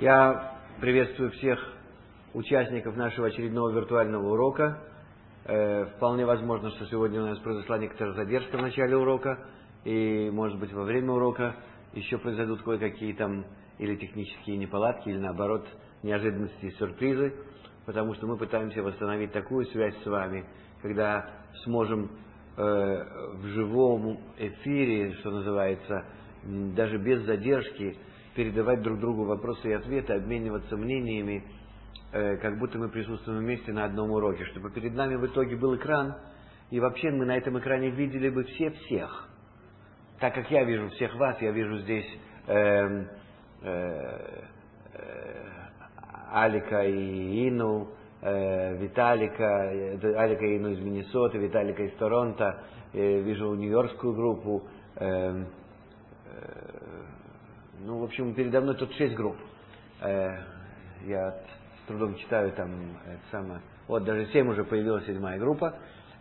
Я приветствую всех участников нашего очередного виртуального урока. Вполне возможно, что сегодня у нас произошла некоторая задержка в начале урока, и, может быть, во время урока еще произойдут кое-какие там или технические неполадки, или, наоборот, неожиданности и сюрпризы, потому что мы пытаемся восстановить такую связь с вами, когда сможем в живом эфире, что называется, даже без задержки, передавать друг другу вопросы и ответы, обмениваться мнениями, как будто мы присутствуем вместе на одном уроке, чтобы перед нами в итоге был экран, и вообще мы на этом экране видели бы все всех. Так как я вижу всех вас, я вижу здесь Алика и Ину, Виталика, Алика и Ину из Миннесоты, Виталика из Торонто, вижу нью-йоркскую группу. Ну, в общем, передо мной тут 6 групп. Я с трудом читаю там это самое. Вот, даже 7 уже появилась 7-я группа.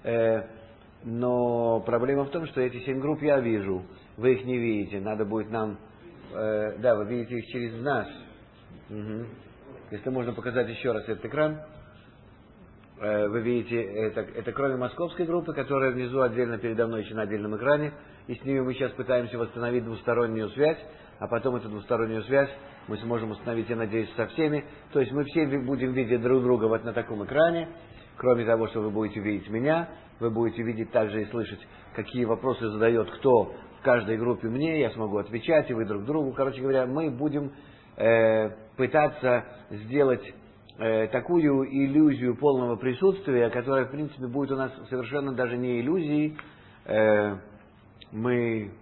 Но проблема в том, что эти 7 групп я вижу. Вы их не видите. Надо будет нам... Да, вы видите их через нас. Угу. Если можно показать еще раз этот экран. Вы видите, это кроме московской группы, которая внизу отдельно передо мной еще на отдельном экране. И с ними мы сейчас пытаемся восстановить двустороннюю связь. А потом эту двустороннюю связь мы сможем установить, я надеюсь, со всеми. То есть мы все будем видеть друг друга вот на таком экране. Кроме того, что вы будете видеть меня, вы будете видеть также и слышать, какие вопросы задает кто в каждой группе мне. Я смогу отвечать, и вы друг другу. Короче говоря, мы будем пытаться сделать такую иллюзию полного присутствия, которая, в принципе, будет у нас совершенно даже не иллюзией. Мы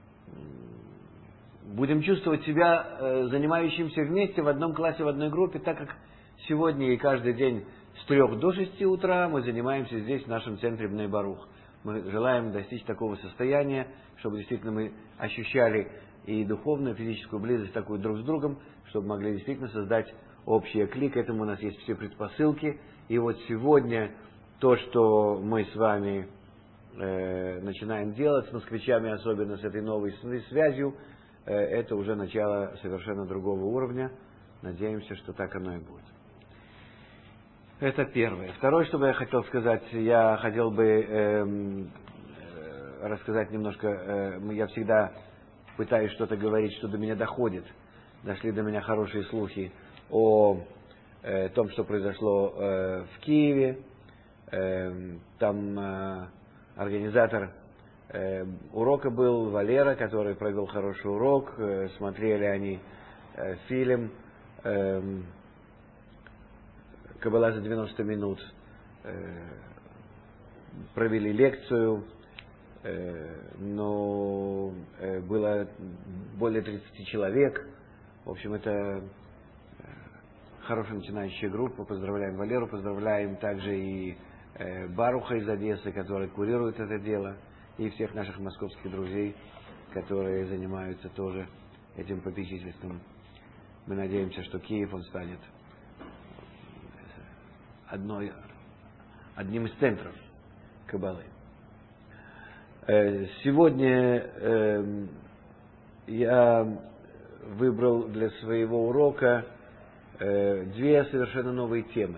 будем чувствовать себя занимающимся вместе в одном классе, в одной группе, так как сегодня и каждый день с 3 до 6 утра мы занимаемся здесь, в нашем центре Бней Барух. Мы желаем достичь такого состояния, чтобы действительно мы ощущали и духовную, и физическую близость такую друг с другом, чтобы могли действительно создать общий клик. К этому у нас есть все предпосылки. И вот сегодня то, что мы с вами начинаем делать, с москвичами, особенно с этой новой связью, это уже начало совершенно другого уровня. Надеемся, что так оно и будет. Это первое. Второе, что бы я хотел сказать, я хотел бы рассказать немножко, я всегда пытаюсь что-то говорить, что до меня доходит. Дошли до меня хорошие слухи о том, что произошло в Киеве. Там организатор урока был Валера, который провел хороший урок. Смотрели они фильм «Каббала за 90 минут». Провели лекцию, но было более 30 человек. В общем, это хорошая начинающая группа. Поздравляем Валеру, поздравляем также и Баруха из Одессы, который курирует это дело, и всех наших московских друзей, которые занимаются тоже этим попечительством. Мы надеемся, что Киев, он станет одним из центров Каббалы. Сегодня я выбрал для своего урока 2 совершенно новые темы.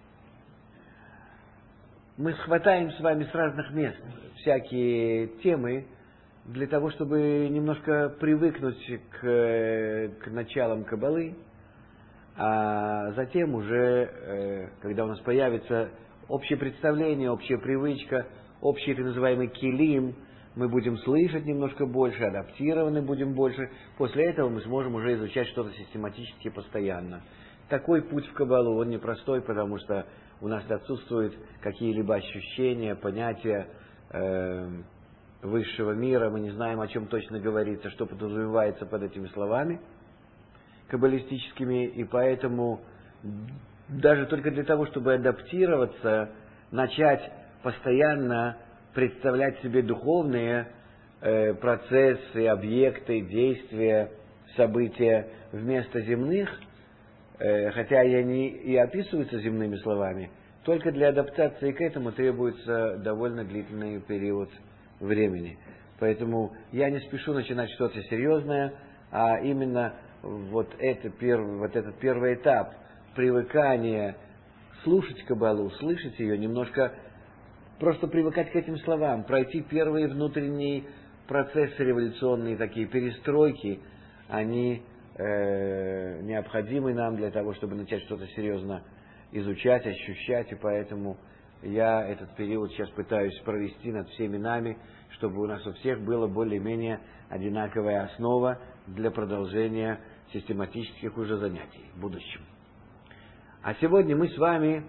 Мы хватаем с вами с разных мест всякие темы для того, чтобы немножко привыкнуть к началам Каббалы, а затем уже, когда у нас появится общее представление, общая привычка, общий так называемый килим, мы будем слышать немножко больше, адаптированы будем больше. После этого мы сможем уже изучать что-то систематически постоянно. Такой путь в Каббалу, он непростой, потому что у нас отсутствуют какие-либо ощущения, понятия высшего мира. Мы не знаем, о чем точно говорится, что подразумевается под этими словами каббалистическими. И поэтому даже только для того, чтобы адаптироваться, начать постоянно представлять себе духовные процессы, объекты, действия, события вместо земных, хотя они и описываются земными словами, только для адаптации к этому требуется довольно длительный период времени. Поэтому я не спешу начинать что-то серьезное, а именно вот этот первый этап привыкания слушать Каббалу, слышать ее, немножко просто привыкать к этим словам, пройти первые внутренние процессы революционные, такие перестройки, они необходимы нам для того, чтобы начать что-то серьезно изучать, ощущать, и поэтому я этот период сейчас пытаюсь провести над всеми нами, чтобы у нас у всех была более-менее одинаковая основа для продолжения систематических уже занятий в будущем. А сегодня мы с вами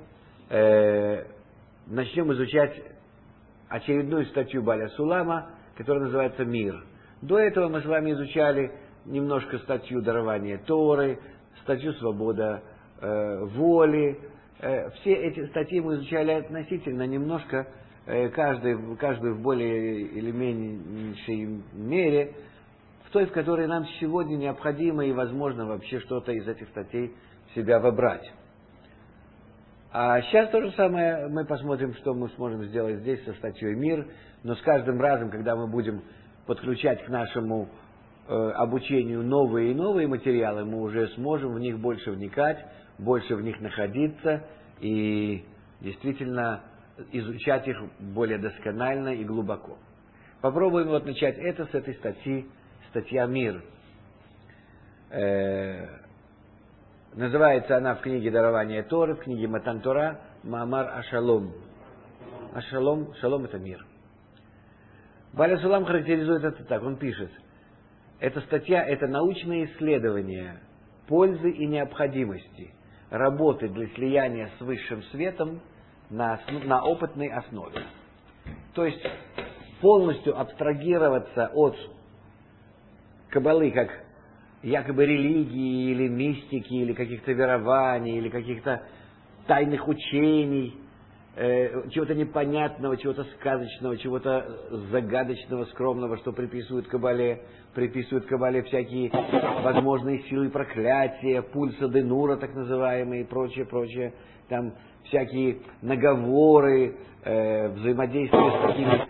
начнем изучать очередную статью Баля Сулама, которая называется «Мир». До этого мы с вами изучали немножко статью дарования Торы, статью свобода воли. Все эти статьи мы изучали относительно немножко, каждую в более или меньшей мере, в той, в которой нам сегодня необходимо и возможно вообще что-то из этих статей в себя вобрать. А сейчас то же самое мы посмотрим, что мы сможем сделать здесь со статьей «Мир», но с каждым разом, когда мы будем подключать к нашему обучению новые и новые материалы, мы уже сможем в них больше вникать, больше в них находиться и действительно изучать их более досконально и глубоко. Попробуем вот начать это с этой статьи, статья «Мир». Называется она в книге «Дарование Торы», в книге «Матан Тора» «Маамар Ашалом». Ашалом, шалом — это мир. Баля Сулам характеризует это так, он пишет: эта статья — это научное исследование пользы и необходимости работы для слияния с высшим светом на опытной основе. То есть полностью абстрагироваться от Каббалы как якобы религии или мистики, или каких-то верований, или каких-то тайных учений, чего-то непонятного, чего-то сказочного, чего-то загадочного, скромного, что приписывают Каббале всякие возможные силы проклятия, пульса Денура, так называемые, и прочее, там всякие наговоры, взаимодействие с такими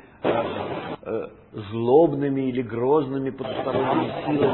злобными или грозными потусторонними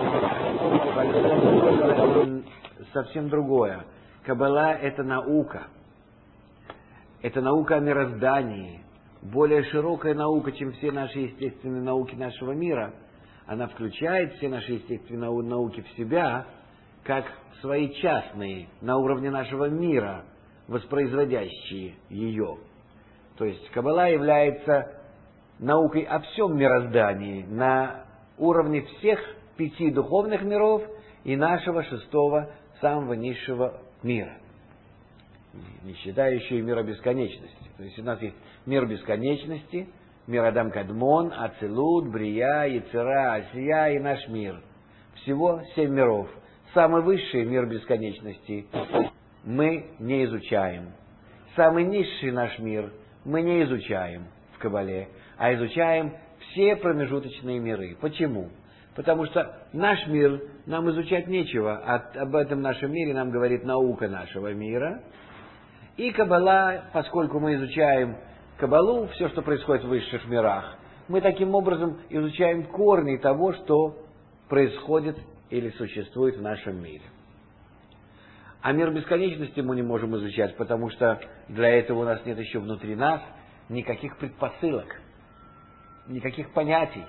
силами. Совсем другое. Каббала — это наука. Это наука о мироздании. Более широкая наука, чем все наши естественные науки нашего мира. Она включает все наши естественные науки в себя, как свои частные, на уровне нашего мира, воспроизводящие ее. То есть Каббала является наукой о всем мироздании на уровне всех 5 духовных миров и нашего 6-го, самого низшего мира, не считая еще и мира бесконечности. То есть у нас есть мир бесконечности, мир Адам Кадмон, Ацилут, Брия, Яцера, Асия и наш мир. Всего 7 миров. Самый высший мир бесконечности мы не изучаем. Самый низший наш мир мы не изучаем в Каббале, а изучаем все промежуточные миры. Почему? Потому что наш мир нам изучать нечего, об этом нашем мире нам говорит наука нашего мира. И Каббала, поскольку мы изучаем Каббалу, все, что происходит в высших мирах, мы таким образом изучаем корни того, что происходит или существует в нашем мире. А мир бесконечности мы не можем изучать, потому что для этого у нас нет еще внутри нас никаких предпосылок, никаких понятий.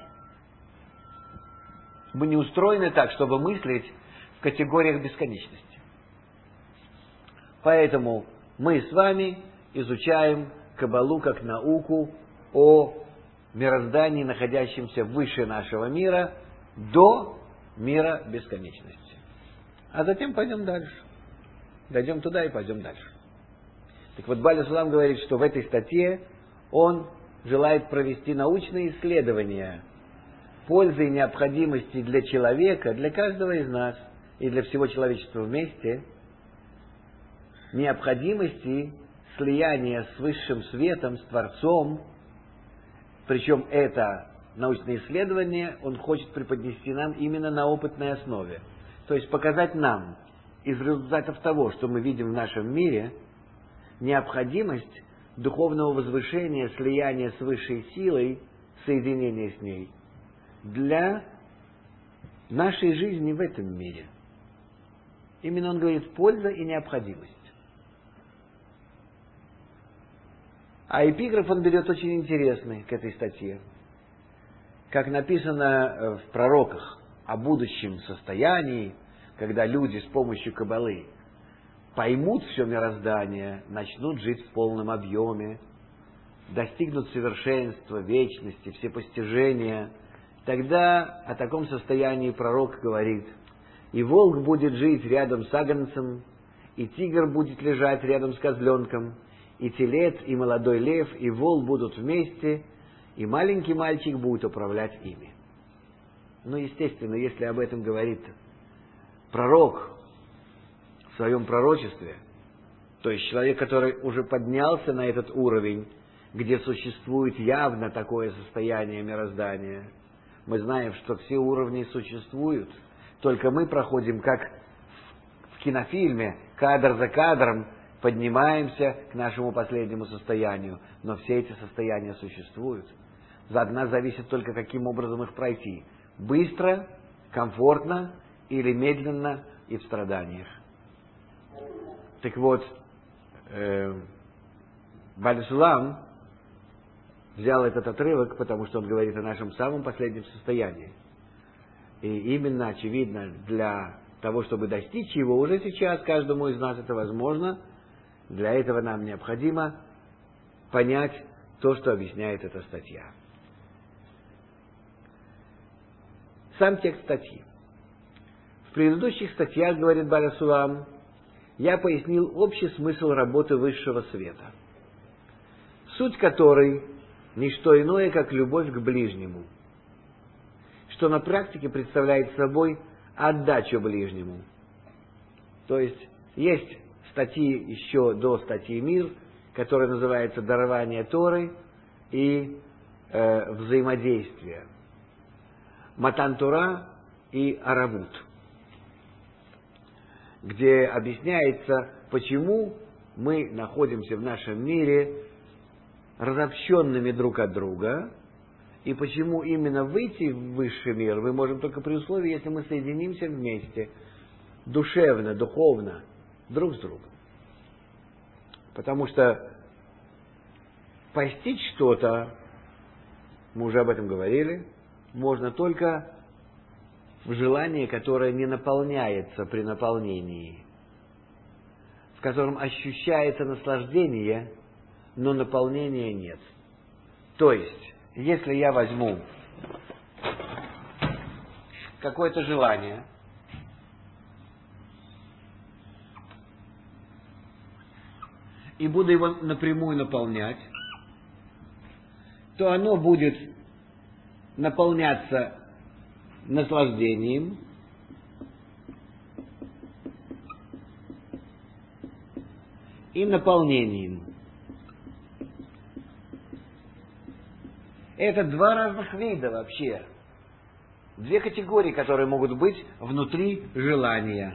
Мы не устроены так, чтобы мыслить в категориях бесконечности. Поэтому мы с вами изучаем Каббалу как науку о мироздании, находящемся выше нашего мира, до мира бесконечности. А затем пойдем дальше. Дойдем туда и пойдем дальше. Так вот, Баля Сулам говорит, что в этой статье он желает провести научные исследования пользы и необходимости для человека, для каждого из нас и для всего человечества вместе, необходимости слияния с высшим светом, с Творцом. Причем это научное исследование он хочет преподнести нам именно на опытной основе. То есть показать нам из результатов того, что мы видим в нашем мире, необходимость духовного возвышения, слияния с высшей силой, соединения с ней для нашей жизни в этом мире. Именно он говорит польза и необходимость. А эпиграф он берет очень интересный к этой статье. Как написано в пророках о будущем состоянии, когда люди с помощью каббалы поймут все мироздание, начнут жить в полном объеме, достигнут совершенства, вечности, всепостижения, тогда о таком состоянии пророк говорит: и волк будет жить рядом с агнцем, и тигр будет лежать рядом с козленком, и телец, и молодой лев, и вол будут вместе, и маленький мальчик будет управлять ими. Ну, естественно, если об этом говорит пророк в своем пророчестве, то есть человек, который уже поднялся на этот уровень, где существует явно такое состояние мироздания, мы знаем, что все уровни существуют, только мы проходим, как в кинофильме, кадр за кадром, поднимаемся к нашему последнему состоянию. Но все эти состояния существуют. От нас зависит только, каким образом их пройти. Быстро, комфортно или медленно и в страданиях. Так вот, Бааль Сулам взял этот отрывок, потому что он говорит о нашем самом последнем состоянии. И именно, очевидно, для того, чтобы достичь его, уже сейчас каждому из нас это возможно. Для этого нам необходимо понять то, что объясняет эта статья. Сам текст статьи. В предыдущих статьях, говорит Бааль Сулам, я пояснил общий смысл работы высшего света, суть которой не что иное, как любовь к ближнему, что на практике представляет собой отдачу ближнему. То есть статьи еще до статьи «Мир», которая называется «Дарование Торы» и «Взаимодействие». Матан Тора и Аравут, где объясняется, почему мы находимся в нашем мире разобщенными друг от друга, и почему именно выйти в высший мир мы можем только при условии, если мы соединимся вместе, душевно, духовно, друг с другом. Потому что постичь что-то, мы уже об этом говорили, можно только в желании, которое не наполняется при наполнении, в котором ощущается наслаждение, но наполнения нет. То есть, если я возьму какое-то желание и буду его напрямую наполнять, то оно будет наполняться наслаждением, и наполнением. Это два разных вида вообще. Две категории, которые могут быть внутри желания.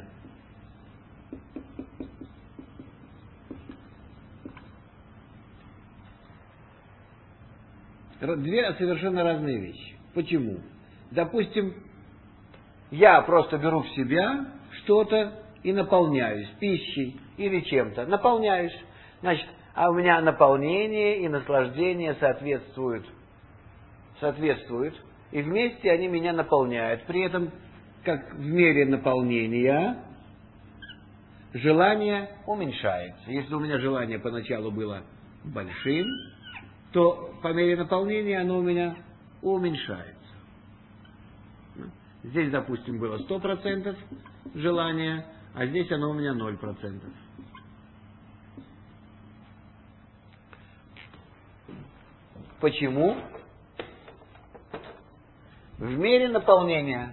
Две совершенно разные вещи. Почему? Допустим, я просто беру в себя что-то и наполняюсь пищей или чем-то. Наполняюсь. Значит, а у меня наполнение и наслаждение соответствуют. И вместе они меня наполняют. При этом, как в мере наполнения, желание уменьшается. Если у меня желание поначалу было большим, то по мере наполнения оно у меня уменьшается. Здесь, допустим, было 100% желания, а здесь оно у меня 0%. Почему? В мере наполнения.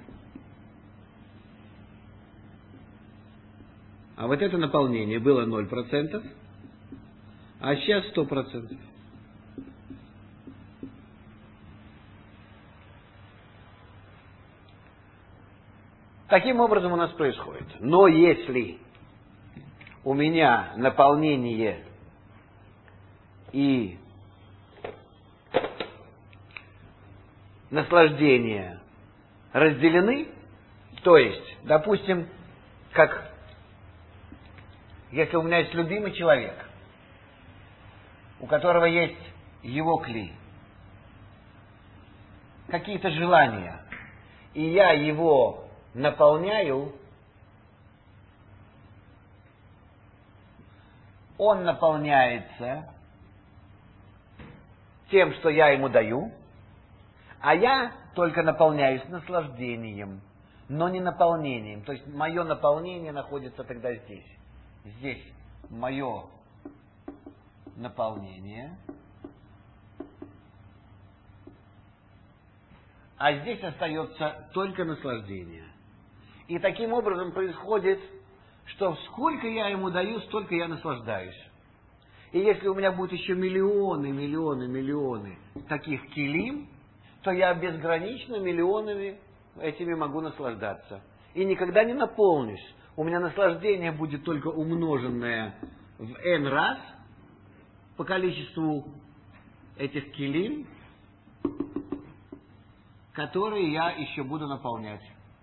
А вот это наполнение было 0%, а сейчас 100%. Таким образом у нас происходит. Но если у меня наполнение и наслаждение разделены, то есть, допустим, как Если у меня есть любимый человек, у которого есть его кли, какие-то желания, и я его наполняю, он наполняется тем, что я ему даю, а я только наполняюсь наслаждением, но не наполнением. То есть мое наполнение находится тогда здесь. Здесь мое наполнение, а здесь остается только наслаждение. И таким образом происходит, что сколько я ему даю, столько я наслаждаюсь. И если у меня будет еще миллионы таких килим, то я безгранично миллионами этими могу наслаждаться. И никогда не наполнюсь. У меня наслаждение будет только умноженное в n раз по количеству этих килим, которые я еще буду наполнять.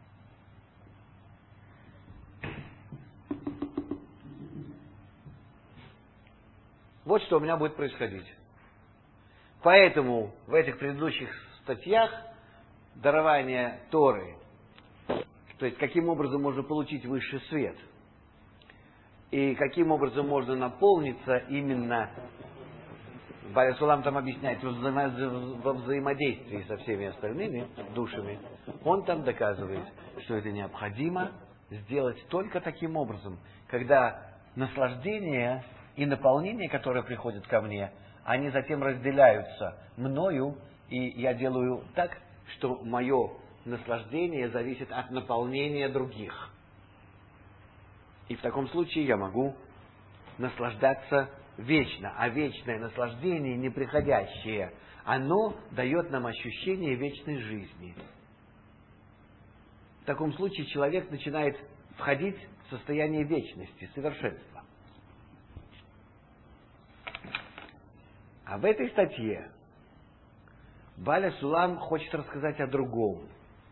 Вот что у меня будет происходить. Поэтому в этих предыдущих статьях дарование Торы, то есть каким образом можно получить высший свет, и каким образом можно наполниться именно, Баля Сулам там объясняет, во взаимодействии со всеми остальными душами, он там доказывает, что это необходимо сделать только таким образом, когда наслаждение и наполнение, которое приходит ко мне, они затем разделяются мною, и я делаю так, что мое наслаждение зависит от наполнения других. И в таком случае я могу наслаждаться вечно. А вечное наслаждение, неприходящее, оно дает нам ощущение вечной жизни. В таком случае человек начинает входить в состояние вечности, совершенства. А в этой статье Баля Сулам хочет рассказать о другом.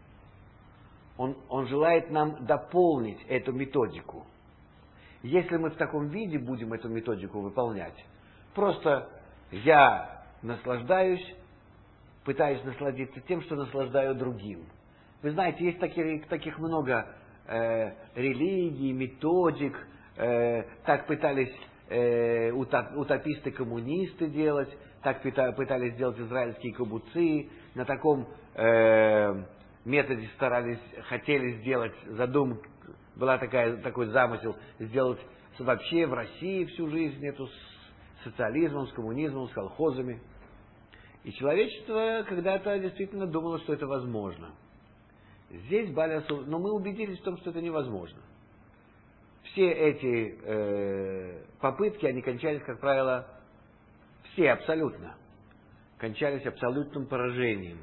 Он желает нам дополнить эту методику. Если мы в таком виде будем эту методику выполнять, просто я наслаждаюсь, пытаюсь насладиться тем, что наслаждаю другим. Вы знаете, есть таких много религий, методик, так пытались утописты-коммунисты делать, так пытались сделать израильские каббуцы, на таком методе хотели сделать, такой замысел, сделать вообще в России всю жизнь эту с социализмом, с коммунизмом, с колхозами. И человечество когда-то действительно думало, что это возможно. Здесь но мы убедились в том, что это невозможно. Все эти попытки, они кончались, как правило, все абсолютно, кончались абсолютным поражением.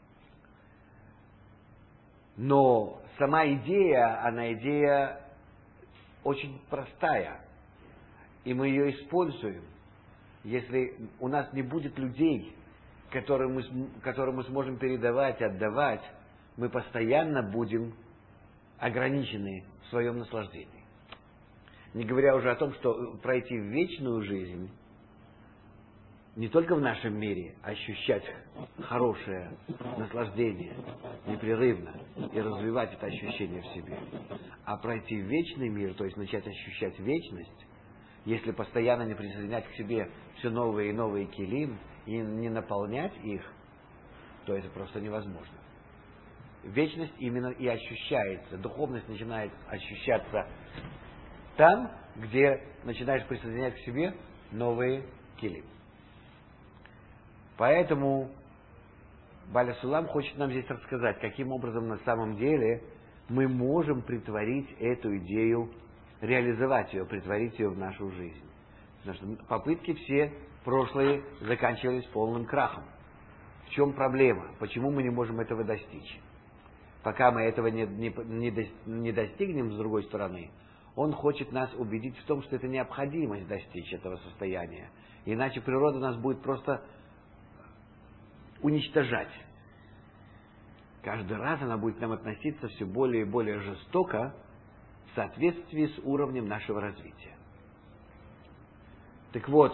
Но сама идея, она идея очень простая, и мы ее используем. Если у нас не будет людей, которым мы сможем передавать, отдавать, мы постоянно будем ограничены в своем наслаждении. Не говоря уже о том, что пройти в вечную жизнь, не только в нашем мире, ощущать хорошее наслаждение непрерывно и развивать это ощущение в себе, а пройти в вечный мир, то есть начать ощущать вечность, если постоянно не присоединять к себе все новые и новые килим и не наполнять их, то это просто невозможно. Вечность именно и ощущается, духовность начинает ощущаться там, где начинаешь присоединять к себе новые килим. Поэтому Баля Сулам хочет нам здесь рассказать, каким образом на самом деле мы можем притворить эту идею, реализовать ее, притворить ее в нашу жизнь. Потому что попытки все прошлые заканчивались полным крахом. В чем проблема? Почему мы не можем этого достичь? Пока мы этого не достигнем, с другой стороны, он хочет нас убедить в том, что это необходимость достичь этого состояния. Иначе природа нас будет просто уничтожать. Каждый раз она будет к нам относиться все более и более жестоко в соответствии с уровнем нашего развития. Так вот,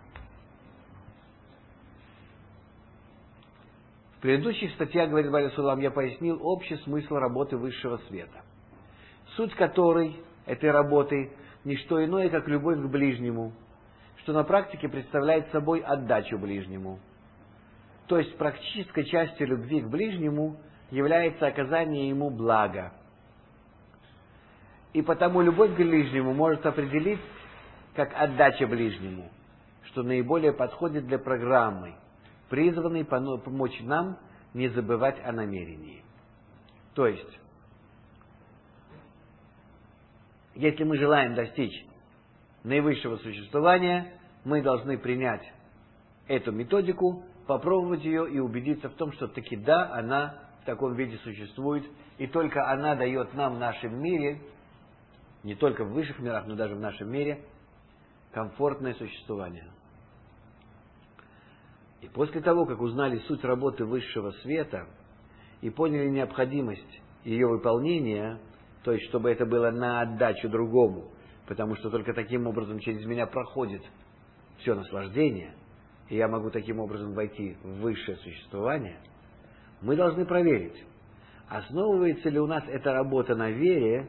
в предыдущих статьях, говорит Бали Сулам, я пояснил общий смысл работы высшего света, суть которой, этой работы, не что иное, как любовь к ближнему, что на практике представляет собой отдачу ближнему. То есть практической частью любви к ближнему является оказание ему блага. И потому любовь к ближнему может определить как отдача ближнему, что наиболее подходит для программы, призванной помочь нам не забывать о намерении. То есть, если мы желаем достичь наивысшего существования, мы должны принять эту методику, попробовать ее и убедиться в том, что таки да, она в таком виде существует, и только она дает нам в нашем мире, не только в высших мирах, но даже в нашем мире, комфортное существование. И после того, как узнали суть работы высшего света и поняли необходимость ее выполнения, то есть чтобы это было на отдачу другому, потому что только таким образом через меня проходит все наслаждение, и я могу таким образом войти в высшее существование, мы должны проверить, основывается ли у нас эта работа на вере.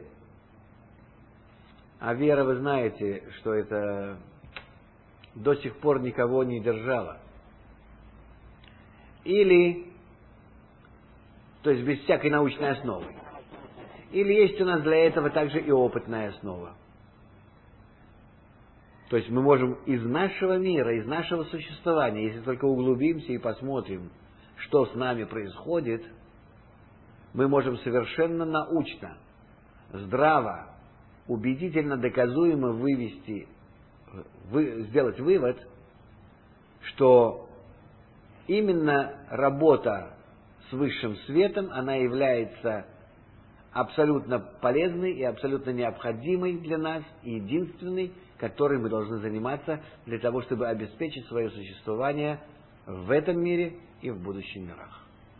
А вера, вы знаете, что это до сих пор никого не держала. Или, то есть без всякой научной основы. Или есть у нас для этого также и опытная основа. То есть мы можем из нашего мира, из нашего существования, если только углубимся и посмотрим, что с нами происходит, мы можем совершенно научно, здраво, убедительно, доказуемо сделать вывод, что именно работа с высшим светом, она является абсолютно полезной и абсолютно необходимой для нас, и единственной, которой мы должны заниматься для того, чтобы обеспечить свое существование в этом мире и в будущих мирах.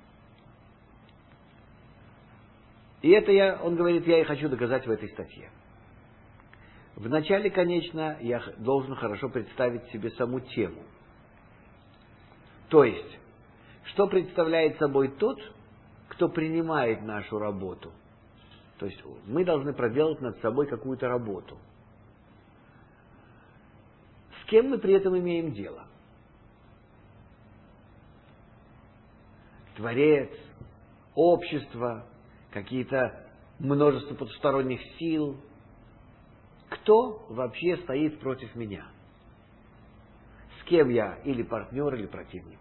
И это он говорит, я и хочу доказать в этой статье. Вначале, конечно, я должен хорошо представить себе саму тему. То есть, что представляет собой тот, кто принимает нашу работу. То есть, мы должны проделать над собой какую-то работу. С кем мы при этом имеем дело? Творец, общество, какие-то множество потусторонних сил. Кто вообще стоит против меня? С кем я или партнер, или противник?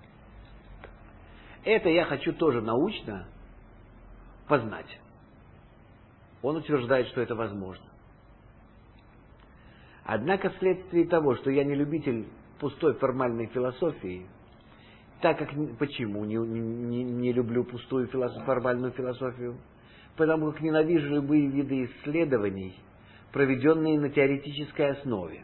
Это я хочу тоже научно познать. Он утверждает, что это возможно. Однако вследствие того, что я не любитель пустой формальной философии, так как почему не люблю пустую формальную философию? Потому как ненавижу любые виды исследований, проведенные на теоретической основе.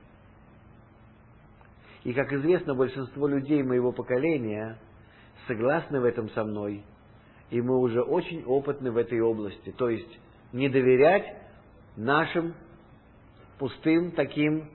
И, как известно, большинство людей моего поколения согласны в этом со мной, и мы уже очень опытны в этой области. То есть не доверять нашим пустым таким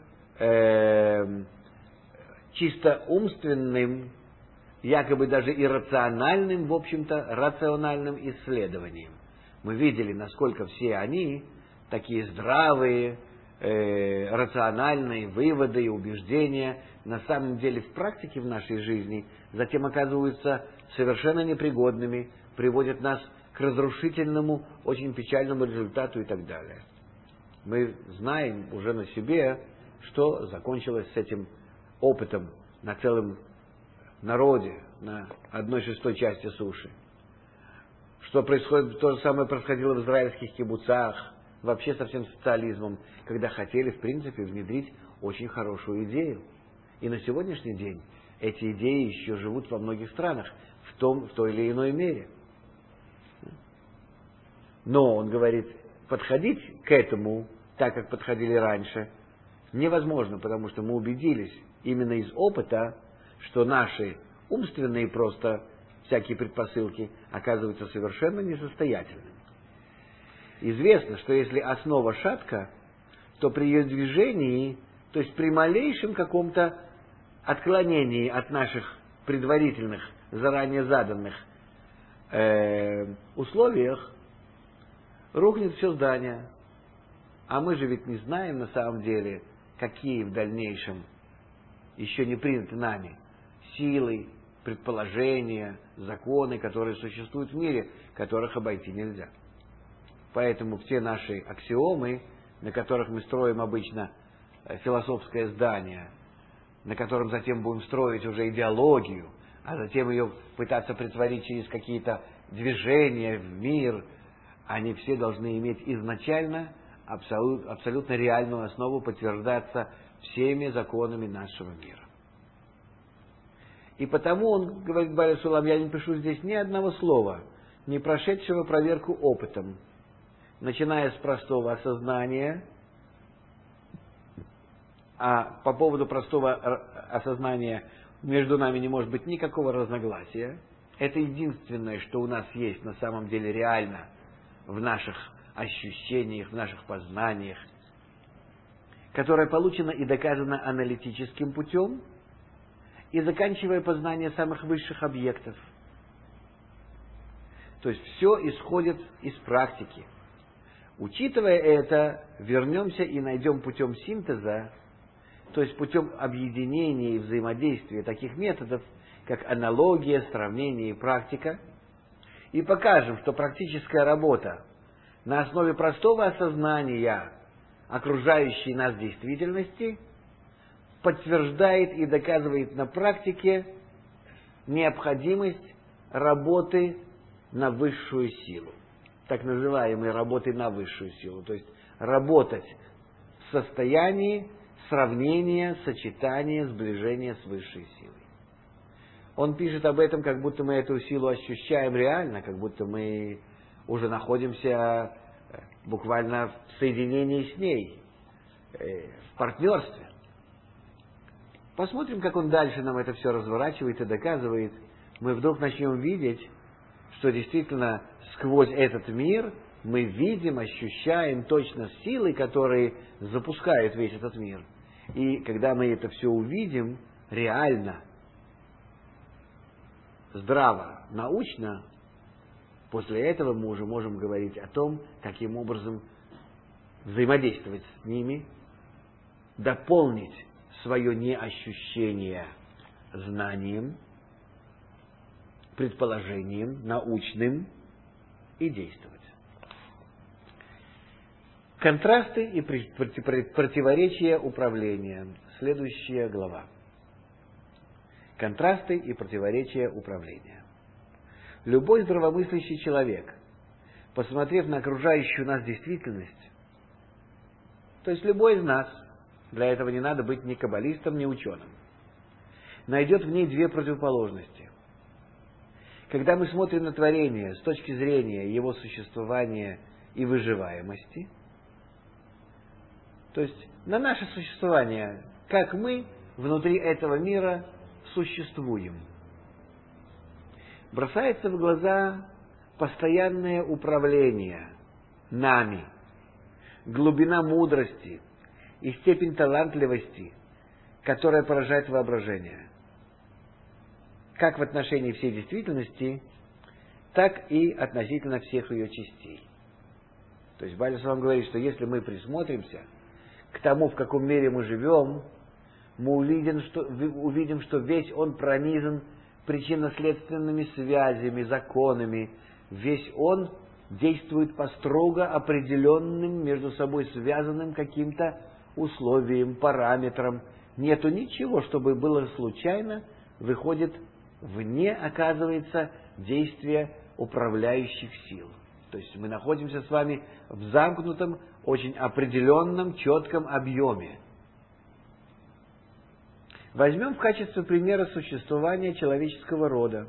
чисто умственным, якобы даже иррациональным, в общем-то, рациональным исследованиям. Мы видели, насколько все они такие здравые, рациональные выводы и убеждения на самом деле в практике в нашей жизни затем оказываются совершенно непригодными, приводят нас к разрушительному, очень печальному результату и так далее. Мы знаем уже на себе, что закончилось с этим опытом на целом народе, на 1/6 части суши. Что происходит, то же самое происходило в израильских кибуцах, вообще со всем социализмом, когда хотели, в принципе, внедрить очень хорошую идею. И на сегодняшний день эти идеи еще живут во многих странах, в той или иной мере. Но, он говорит, подходить к этому, так как подходили раньше, невозможно, потому что мы убедились именно из опыта, что наши умственные просто всякие предпосылки оказываются совершенно несостоятельными. Известно, что если основа шатка, то при ее движении То есть при малейшем каком-то отклонении от наших предварительных, заранее заданных условиях, рухнет все здание. А мы же ведь не знаем на самом деле, какие в дальнейшем еще не приняты нами силы, предположения, законы, которые существуют в мире, которых обойти нельзя. Поэтому все наши аксиомы, на которых мы строим обычно философское здание, на котором затем будем строить уже идеологию, а затем ее пытаться претворить через какие-то движения в мир, они все должны иметь изначально абсолютно реальную основу, подтверждаться всеми законами нашего мира. И потому он говорит, Баля Сулам, я не пишу здесь ни одного слова, не прошедшего проверку опытом, начиная с простого осознания. А по поводу простого осознания между нами не может быть никакого разногласия. Это единственное, что у нас есть на самом деле реально в наших ощущениях, в наших познаниях, которое получено и доказано аналитическим путем, и заканчивая познание самых высших объектов. То есть все исходит из практики. Учитывая это, вернемся и найдем путем синтеза, то есть путем объединения и взаимодействия таких методов, как аналогия, сравнение и практика, и покажем, что практическая работа на основе простого осознания окружающей нас действительности подтверждает и доказывает на практике необходимость работы на высшую силу, так называемой работы на высшую силу, то есть работать в состоянии сравнения, сочетания, сближения с высшей силой. Он пишет об этом, как будто мы эту силу ощущаем реально, как будто мы уже находимся буквально в соединении с ней, в партнерстве. Посмотрим, как он дальше нам это все разворачивает и доказывает. Мы вдруг начнем видеть, что действительно сквозь этот мир мы видим, ощущаем точно силы, которые запускают весь этот мир. И когда мы это все увидим реально, здраво, научно, после этого мы уже можем говорить о том, каким образом взаимодействовать с ними, дополнить свое неощущение знанием, предположением, научным и действовать. Контрасты и противоречия управления. Следующая глава. Контрасты и противоречия управления. Любой здравомыслящий человек, посмотрев на окружающую нас действительность, то есть любой из нас, для этого не надо быть ни каббалистом, ни ученым, найдет в ней две противоположности. Когда мы смотрим на творение с точки зрения его существования и выживаемости, то есть на наше существование, как мы внутри этого мира существуем, бросается в глаза постоянное управление нами, глубина мудрости и степень талантливости, которая поражает воображение, как в отношении всей действительности, так и относительно всех ее частей. То есть Баля Сулам говорит, что если мы присмотримся к тому, в каком мире мы живем, мы увидим, что весь он пронизан причинно-следственными связями, законами. Весь он действует по строго определенным, между собой связанным каким-то условиям, параметрам. Нету ничего, чтобы было случайно, выходит вне, оказывается, действия управляющих сил. То есть мы находимся с вами в замкнутом, очень определенном, четком объеме. Возьмем в качестве примера существования человеческого рода.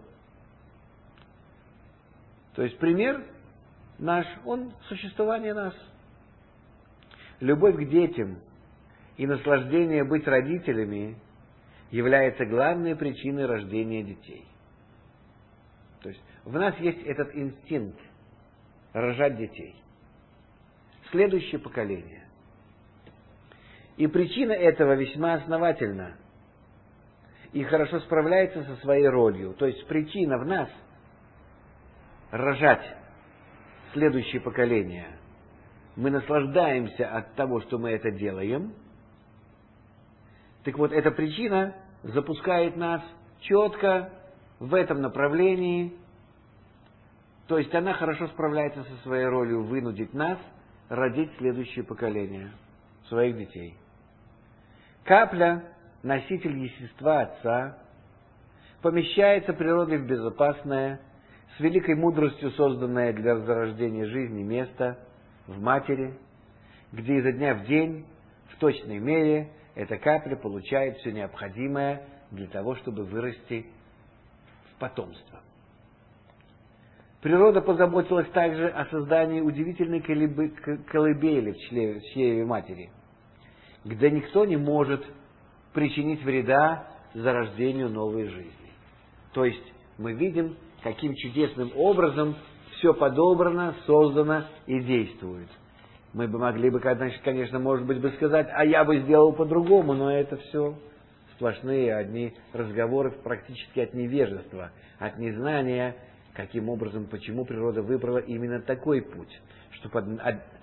То есть пример наш, он существование нас. Любовь к детям и наслаждение быть родителями является главной причиной рождения детей. То есть в нас есть этот инстинкт рожать детей. Следующее поколение. И причина этого весьма основательна и хорошо справляется со своей ролью. То есть причина в нас рожать следующее поколение. Мы наслаждаемся от того, что мы это делаем. Так вот, эта причина запускает нас четко в этом направлении. То есть она хорошо справляется со своей ролью вынудить нас родить следующее поколение своих детей. Капля, носитель естества Отца, помещается природой в безопасное, с великой мудростью созданное для зарождения жизни место в матери, где изо дня в день, в точной мере, эта капля получает все необходимое для того, чтобы вырасти в потомство. Природа позаботилась также о создании удивительной колыбели в чреве матери, где никто не может причинить вреда зарождению новой жизни. То есть мы видим, каким чудесным образом все подобрано, создано и действует. Мы бы могли бы, конечно, может быть, сказать, а я бы сделал по-другому, но это все сплошные одни разговоры практически от невежества, от незнания, каким образом, почему природа выбрала именно такой путь, чтобы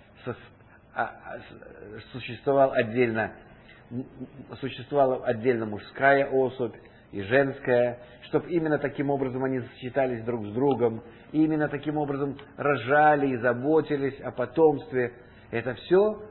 существовала отдельно мужская особь и женская, чтобы именно таким образом они сочетались друг с другом, и именно таким образом рожали и заботились о потомстве. Это все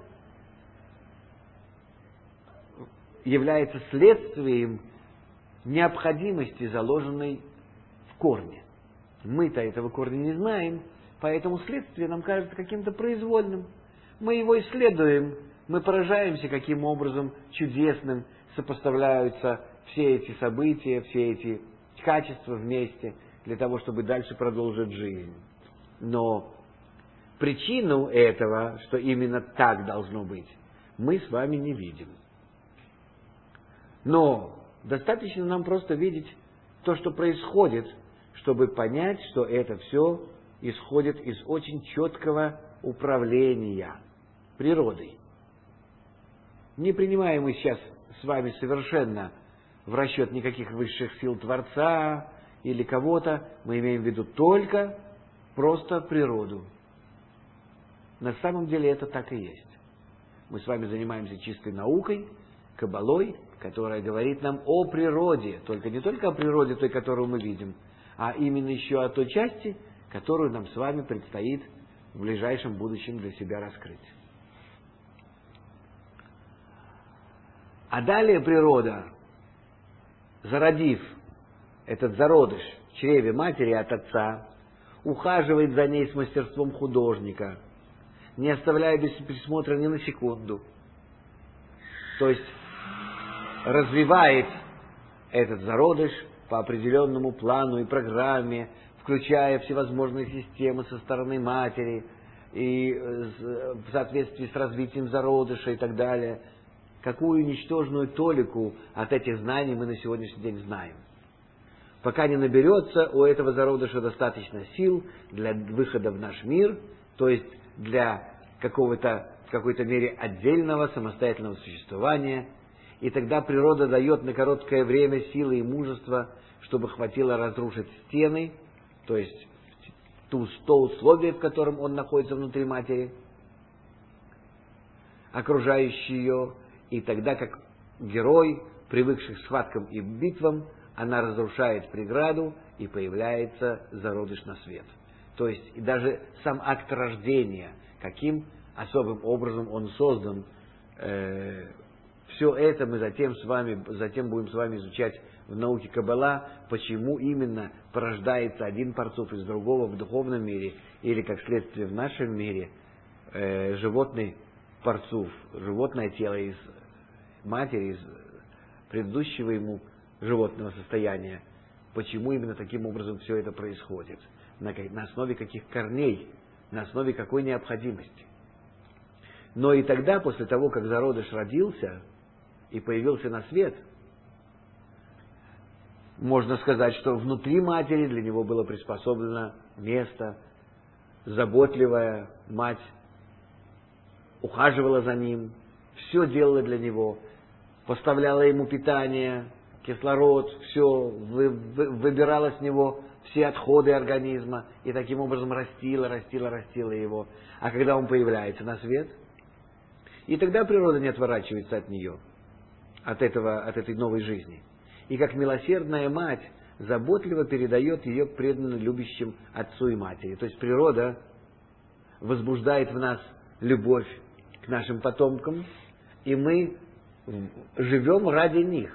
является следствием необходимости, заложенной в корне. Мы-то этого корня не знаем, поэтому следствие нам кажется каким-то произвольным. Мы его исследуем, мы поражаемся, каким образом чудесным сопоставляются все эти события, все эти качества вместе, для того, чтобы дальше продолжить жизнь. Но причину этого, что именно так должно быть, мы с вами не видим. Но достаточно нам просто видеть то, что происходит, чтобы понять, что это все исходит из очень четкого управления природой. Не принимаем мы сейчас с вами совершенно в расчет никаких высших сил Творца или кого-то, мы имеем в виду только просто природу. На самом деле это так и есть. Мы с вами занимаемся чистой наукой, кабалой, которая говорит нам о природе, не только о природе той, которую мы видим, а именно еще о той части, которую нам с вами предстоит в ближайшем будущем для себя раскрыть. А далее природа, зародив этот зародыш в чреве матери от отца, ухаживает за ней с мастерством художника, не оставляя без присмотра ни на секунду. То есть развивает этот зародыш по определенному плану и программе, включая всевозможные системы со стороны матери и в соответствии с развитием зародыша и так далее. Какую ничтожную толику от этих знаний мы на сегодняшний день знаем. Пока не наберется у этого зародыша достаточно сил для выхода в наш мир, то есть для какого-то, в какой-то мере отдельного самостоятельного существования, и тогда природа дает на короткое время силы и мужество, чтобы хватило разрушить стены, то есть то условие, в котором он находится внутри матери, окружающий ее, и тогда, как герой, привыкший к схваткам и битвам, она разрушает преграду, и появляется зародыш на свет. То есть и даже сам акт рождения, каким особым образом он создан, все это мы затем будем с вами изучать в науке Каббала, почему именно порождается один парцуф из другого в духовном мире, или как следствие в нашем мире животный парцуф, животное тело из матери, из предыдущего ему животного состояния, почему именно таким образом все это происходит, на основе каких корней, на основе какой необходимости. Но и тогда, после того, как зародыш родился и появился на свет, можно сказать, что внутри матери для него было приспособлено место, заботливая мать ухаживала за ним, все делала для него, поставляла ему питание, кислород, все, выбирала с него все отходы организма и таким образом растила его. А когда он появляется на свет, и тогда природа не отворачивается от нее, от этой новой жизни. И как милосердная мать заботливо передает ее к преданно любящим отцу и матери. То есть природа возбуждает в нас любовь к нашим потомкам, и мы живем ради них.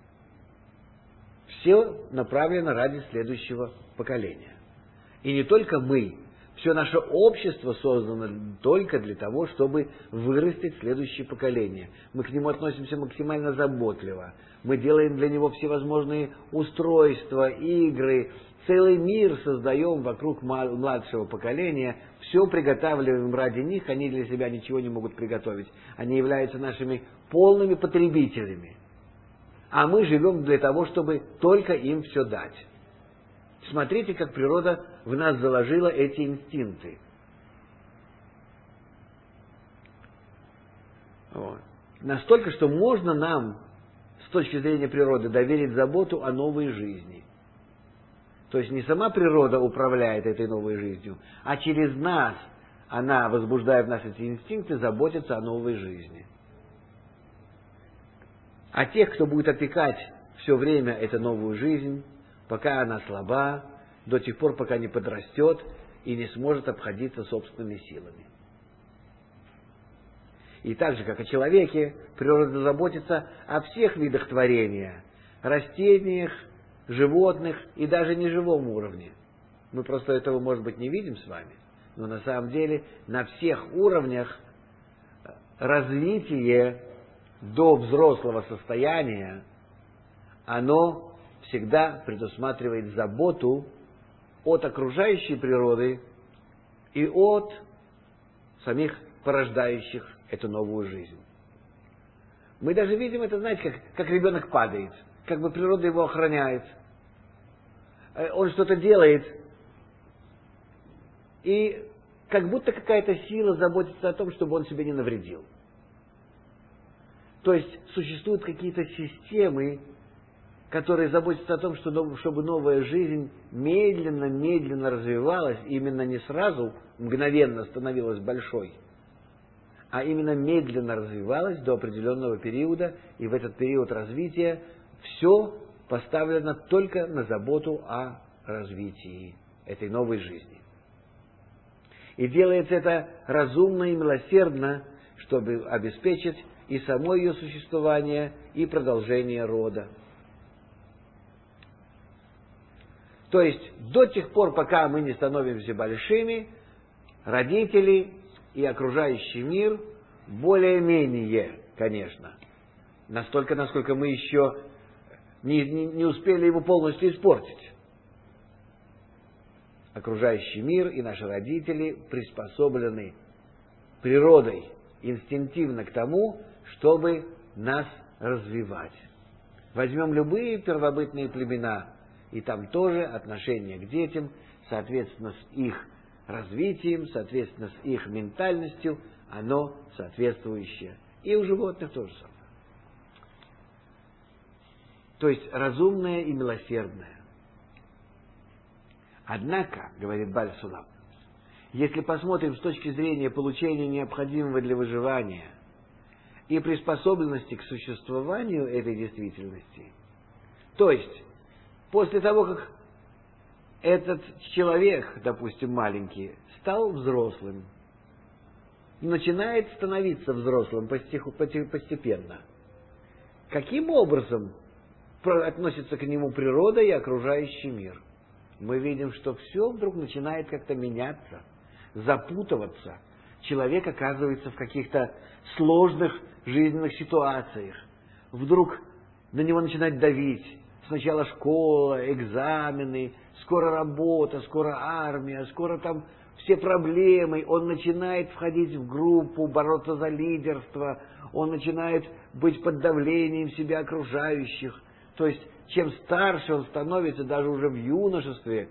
Все направлено ради следующего поколения. И не только мы, все наше общество создано только для того, чтобы вырастить следующее поколение. Мы к нему относимся максимально заботливо. Мы делаем для него всевозможные устройства, игры, целый мир создаем вокруг младшего поколения, все приготавливаем ради них, они для себя ничего не могут приготовить. Они являются нашими полными потребителями. А мы живем для того, чтобы только им все дать. Смотрите, как природа в нас заложила эти инстинкты. Вот. Настолько, что можно нам, с точки зрения природы, доверить заботу о новой жизни. То есть не сама природа управляет этой новой жизнью, а через нас она, возбуждая в нас эти инстинкты, заботится о новой жизни. А тех, кто будет опекать все время эту новую жизнь, пока она слаба, до тех пор, пока не подрастет и не сможет обходиться собственными силами. И так же, как о человеке, природа заботится о всех видах творения, растениях, животных и даже неживом уровне. Мы просто этого, может быть, не видим с вами, но на самом деле на всех уровнях развитие до взрослого состояния, оно всегда предусматривает заботу от окружающей природы и от самих порождающих эту новую жизнь. Мы даже видим это, знаете, как ребенок падает, как бы природа его охраняет. Он что-то делает, и как будто какая-то сила заботится о том, чтобы он себе не навредил. То есть существуют какие-то системы, которые заботятся о том, чтобы новая жизнь медленно развивалась, именно не сразу, мгновенно становилась большой, а именно медленно развивалась до определенного периода, и в этот период развития все поставлено только на заботу о развитии этой новой жизни. И делается это разумно и милосердно, чтобы обеспечить и само ее существование, и продолжение рода. То есть, до тех пор, пока мы не становимся большими, родители и окружающий мир более-менее, конечно, настолько, насколько мы еще не успели его полностью испортить. Окружающий мир и наши родители приспособлены природой инстинктивно к тому, чтобы нас развивать. Возьмем любые первобытные племена, и там тоже отношение к детям, соответственно, с их развитием, соответственно, с их ментальностью, оно соответствующее. И у животных тоже самое. То есть разумное и милосердное. Однако, говорит Баль Сулам, если посмотрим с точки зрения получения необходимого для выживания и приспособленности к существованию этой действительности, то есть после того, как этот человек, допустим, маленький, стал взрослым, начинает становиться взрослым постепенно, каким образом относится к нему природа и окружающий мир? Мы видим, что все вдруг начинает как-то меняться, запутываться. Человек оказывается в каких-то сложных жизненных ситуациях. Вдруг на него начинает давить. Сначала школа, экзамены, скоро работа, скоро армия, скоро там все проблемы. Он начинает входить в группу, бороться за лидерство. Он начинает быть под давлением себя окружающих. То есть, чем старше он становится, даже уже в юношестве,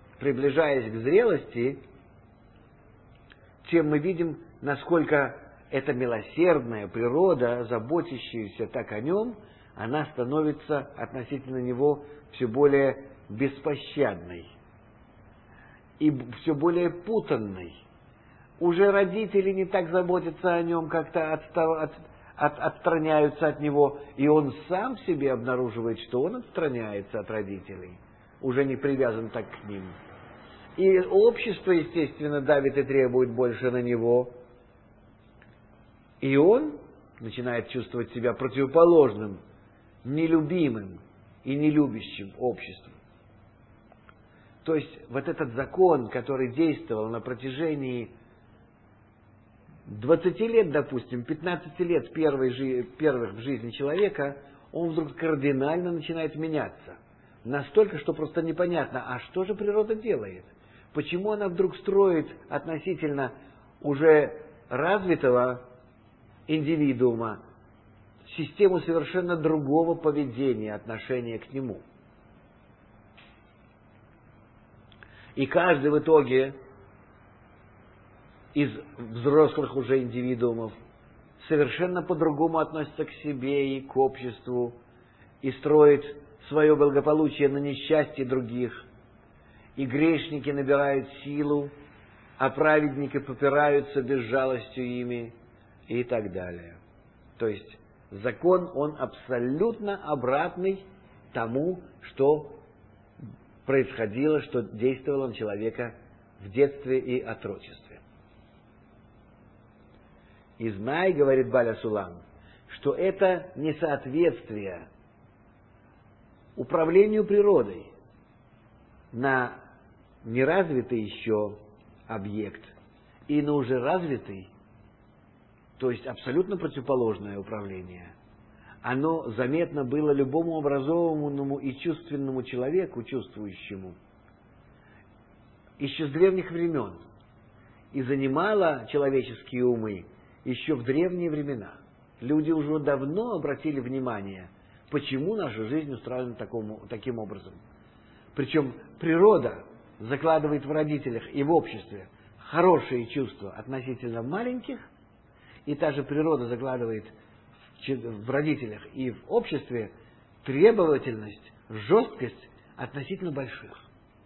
приближаясь к зрелости, тем мы видим, насколько эта милосердная природа, заботящаяся так о нем, она становится относительно него все более беспощадной и все более путанной. Уже родители не так заботятся о нем, как-то отстраняются от него, и он сам в себе обнаруживает, что он отстраняется от родителей, уже не привязан так к ним. И общество, естественно, давит и требует больше на него, и он начинает чувствовать себя противоположным, нелюбимым и нелюбящим обществу. То есть вот этот закон, который действовал на протяжении 20 лет, допустим, 15 лет первых в жизни человека, он вдруг кардинально начинает меняться. Настолько, что просто непонятно, а что же природа делает? Почему она вдруг строит относительно уже развитого индивидуума систему совершенно другого поведения, отношения к нему? И каждый в итоге из взрослых уже индивидуумов совершенно по-другому относится к себе и к обществу, и строит свое благополучие на несчастье других. И грешники набирают силу, а праведники попираются безжалостью ими, и так далее. То есть закон, он абсолютно обратный тому, что происходило, что действовало на человека в детстве и отрочестве. И знай, говорит Баля Сулам, что это несоответствие управлению природой на неразвитый еще объект и на уже развитый, то есть абсолютно противоположное управление, оно заметно было любому образованному и чувственному человеку, чувствующему, еще с древних времен, и занимало человеческие умы еще в древние времена. Люди уже давно обратили внимание, почему наша жизнь устроена таким образом. Причем природа закладывает в родителях и в обществе хорошие чувства относительно маленьких, и та же природа закладывает в родителях и в обществе требовательность, жесткость относительно больших.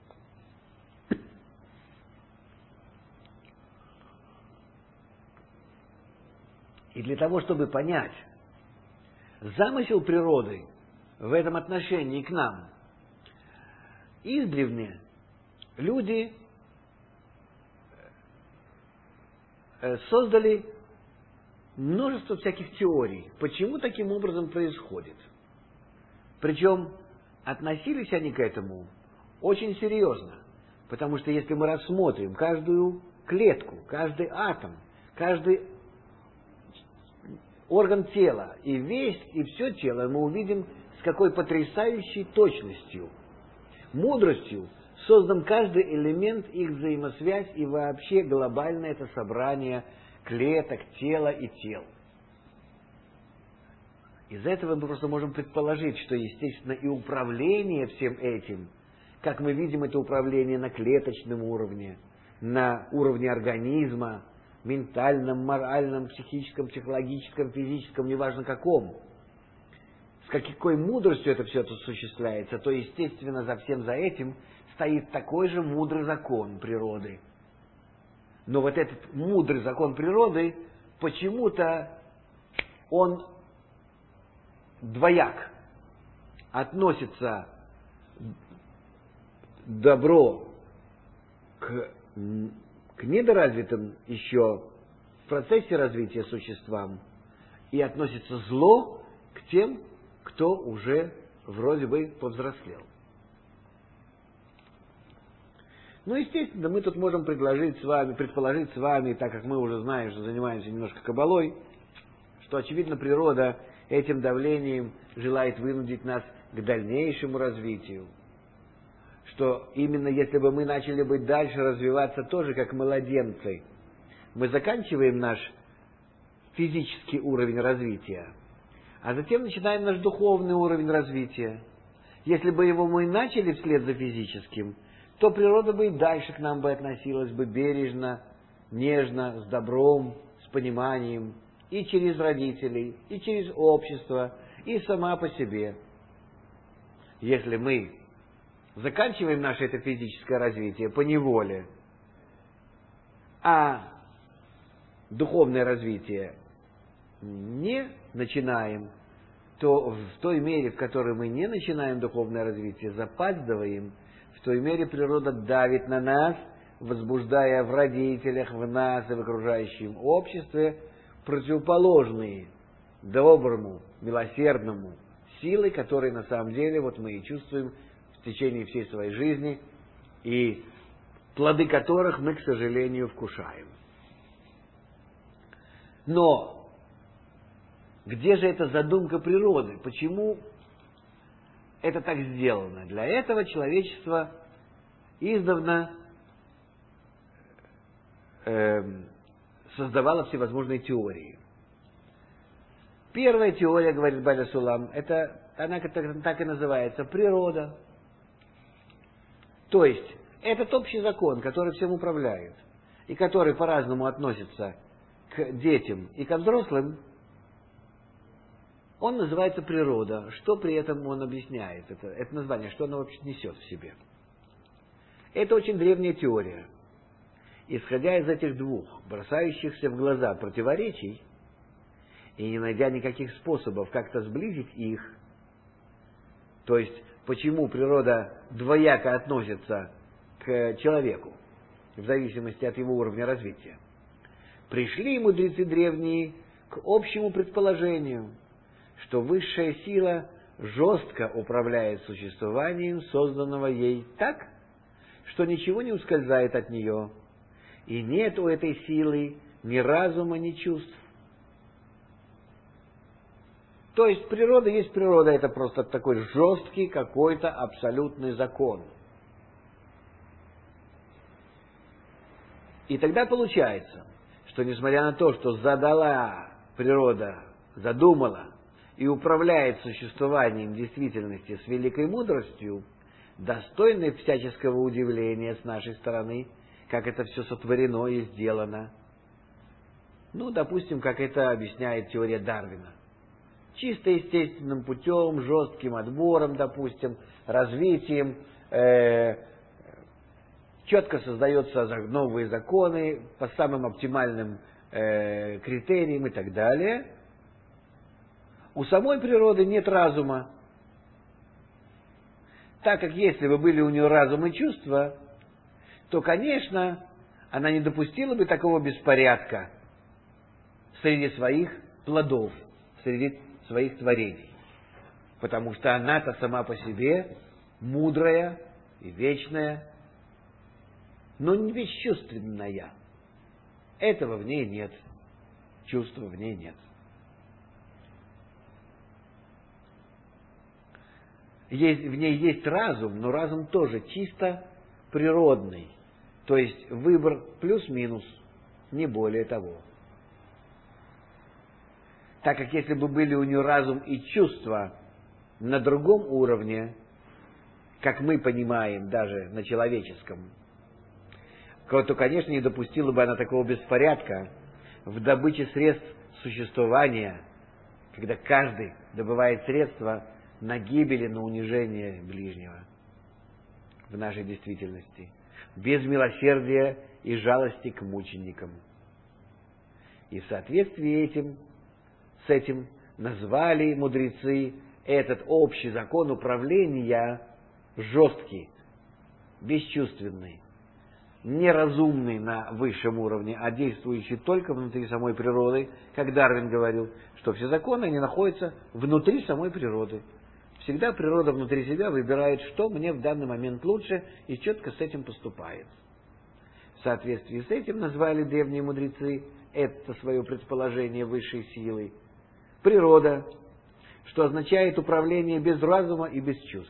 И для того, чтобы понять замысел природы в этом отношении к нам, издревле люди создали множество всяких теорий, почему таким образом происходит. Причем относились они к этому очень серьезно, потому что если мы рассмотрим каждую клетку, каждый атом, каждый орган тела и все тело, мы увидим, с какой потрясающей точностью, мудростью создан каждый элемент, их взаимосвязь и вообще глобальное это собрание клеток, тела и тел. Из этого мы просто можем предположить, что, естественно, и управление всем этим, как мы видим это управление на клеточном уровне, на уровне организма, ментальном, моральном, психическом, психологическом, физическом, неважно каком, с какой мудростью это все осуществляется, то, естественно, за всем за этим стоит такой же мудрый закон природы. Но вот этот мудрый закон природы, почему-то он двояк. Относится добро к недоразвитым еще в процессе развития существам, и относится зло к тем, кто уже вроде бы повзрослел. Ну, естественно, мы тут можем предположить с вами, так как мы уже знаем, что занимаемся немножко кабалой, что, очевидно, природа этим давлением желает вынудить нас к дальнейшему развитию. Что именно если бы мы начали бы дальше развиваться тоже как младенцы, мы заканчиваем наш физический уровень развития, а затем начинаем наш духовный уровень развития. Если бы его мы начали вслед за физическим, то природа бы и дальше к нам бы относилась бы бережно, нежно, с добром, с с пониманием и через родителей, и через общество, и сама по себе. Если мы заканчиваем наше это физическое развитие по неволе, а духовное развитие не начинаем, то в той мере, в которой мы не начинаем духовное развитие, запаздываем, в той мере природа давит на нас, возбуждая в родителях, в нас и в окружающем обществе противоположные доброму, милосердному силы, которые на самом деле вот мы и чувствуем в течение всей своей жизни, и плоды которых мы, к сожалению, вкушаем. Но где же эта задумка природы? Почему это так сделано? Для этого человечество издавна создавало всевозможные теории. Первая теория, говорит Баля Сулам, она так и называется, природа. То есть, этот общий закон, который всем управляет, и который по-разному относится к детям и к взрослым, он называется природа. Что при этом он объясняет? Это название, что оно вообще несет в себе? Это очень древняя теория. Исходя из этих двух бросающихся в глаза противоречий, и не найдя никаких способов как-то сблизить их, то есть, почему природа двояко относится к человеку, в зависимости от его уровня развития, пришли мудрецы древние к общему предположению, что высшая сила жестко управляет существованием созданного ей так, что ничего не ускользает от нее, и нет у этой силы ни разума, ни чувств. То есть природа есть природа, это просто такой жесткий какой-то абсолютный закон. И тогда получается, что несмотря на то, что задала природа, задумала и управляет существованием действительности с великой мудростью, достойной всяческого удивления с нашей стороны, как это все сотворено и сделано. Ну, допустим, как это объясняет теория Дарвина. Чисто естественным путем, жестким отбором, допустим, развитием, четко создаются новые законы по самым оптимальным критериям и так далее. У самой природы нет разума. Так как если бы были у нее разум и чувства, то, конечно, она не допустила бы такого беспорядка среди своих плодов, среди своих творений. Потому что она-то сама по себе мудрая и вечная, но не бесчувственная. Этого в ней нет. Чувства в ней нет. В ней есть разум, но разум тоже чисто природный. То есть выбор плюс-минус, не более того. Так как если бы были у нее разум и чувства на другом уровне, как мы понимаем даже на человеческом, то, конечно, не допустила бы она такого беспорядка в добыче средств существования, когда каждый добывает средства на гибель и на унижение ближнего в нашей действительности, без милосердия и жалости к мученикам. И в соответствии с этим назвали мудрецы этот общий закон управления жесткий, бесчувственный, неразумный на высшем уровне, а действующий только внутри самой природы, как Дарвин говорил, что все законы, они находятся внутри самой природы. Всегда природа внутри себя выбирает, что мне в данный момент лучше, и четко с этим поступает. В соответствии с этим назвали древние мудрецы это свое предположение высшей силой природа, что означает управление без разума и без чувств.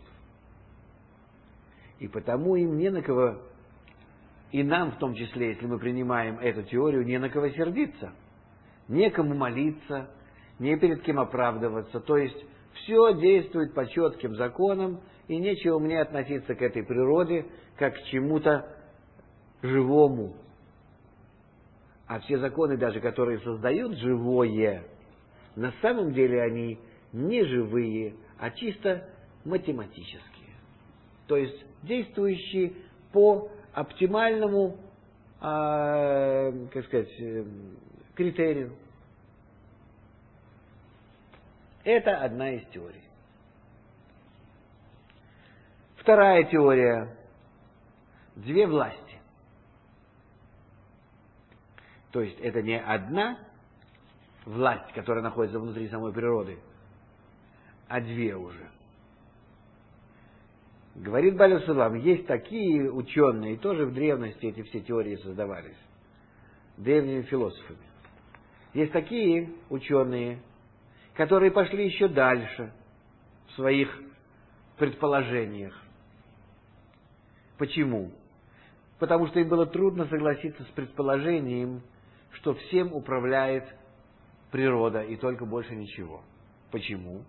И потому им не на кого, и нам в том числе, если мы принимаем эту теорию, не на кого сердиться, некому молиться, не перед кем оправдываться. То есть все действует по четким законам, и нечего мне относиться к этой природе как к чему-то живому. А все законы, даже которые создают живое, на самом деле они не живые, а чисто математические. То есть действующие по оптимальному, критерию. Это одна из теорий. Вторая теория. Две власти. То есть это не одна власть, которая находится внутри самой природы, а две уже. Говорит Баля Сулам, есть такие ученые, тоже в древности эти все теории создавались, древними философами. Есть такие ученые, которые пошли еще дальше в своих предположениях. Почему? Потому что им было трудно согласиться с предположением, что всем управляет природа и только больше ничего. Почему?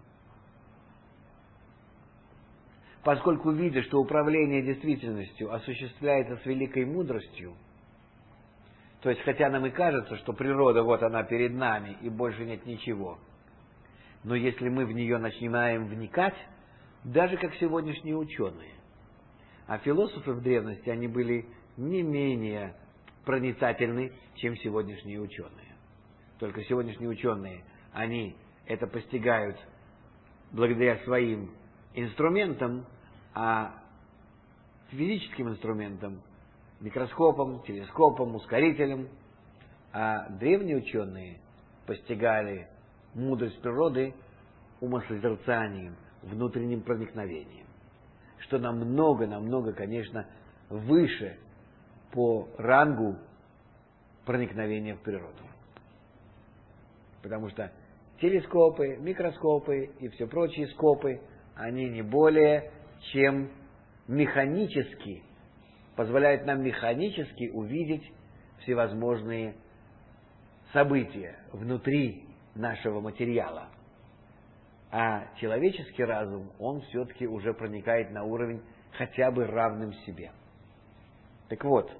Поскольку, видя, что управление действительностью осуществляется с великой мудростью, то есть, хотя нам и кажется, что природа, вот она перед нами, и больше нет ничего, но если мы в нее начинаем вникать, даже как сегодняшние ученые, а философы в древности, они были не менее проницательны, чем сегодняшние ученые. Только сегодняшние ученые, они это постигают благодаря своим инструментам, а физическим инструментам, микроскопам, телескопам, ускорителям, а древние ученые постигали мудрость природы умосозерцанием, внутренним проникновением, что намного, конечно, выше по рангу проникновения в природу. Потому что телескопы, микроскопы и все прочие скопы, они не более чем механически, позволяют нам механически увидеть всевозможные события внутри нашего материала. А человеческий разум, он все-таки уже проникает на уровень хотя бы равным себе. Так вот,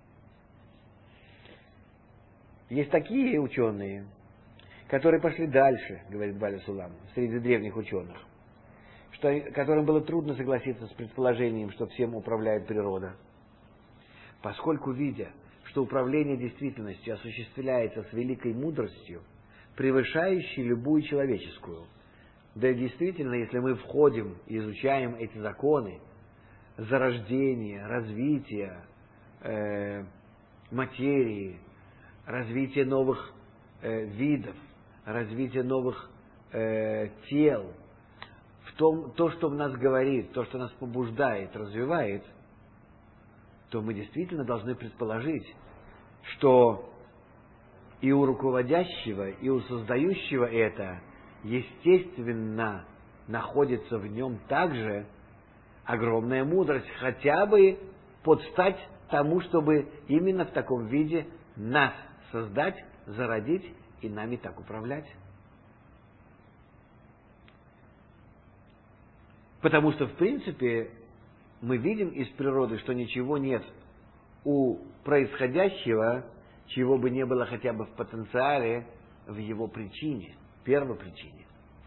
есть такие ученые, которые пошли дальше, говорит Баля Сулам, среди древних ученых, которым было трудно согласиться с предположением, что всем управляет природа. Поскольку, видя, что управление действительностью осуществляется с великой мудростью, превышающей любую человеческую, да и действительно, если мы входим и изучаем эти законы зарождения, развития материи, развития новых видов, развития новых тел, то, что в нас говорит, то, что нас побуждает, развивает, то мы действительно должны предположить, что и у руководящего, и у создающего это, естественно, находится в нем также огромная мудрость, хотя бы подстать тому, чтобы именно в таком виде нас создать, зародить и нами так управлять. Потому что, в принципе, мы видим из природы, что ничего нет у происходящего, чего бы не было хотя бы в потенциале, в его причине, первопричине.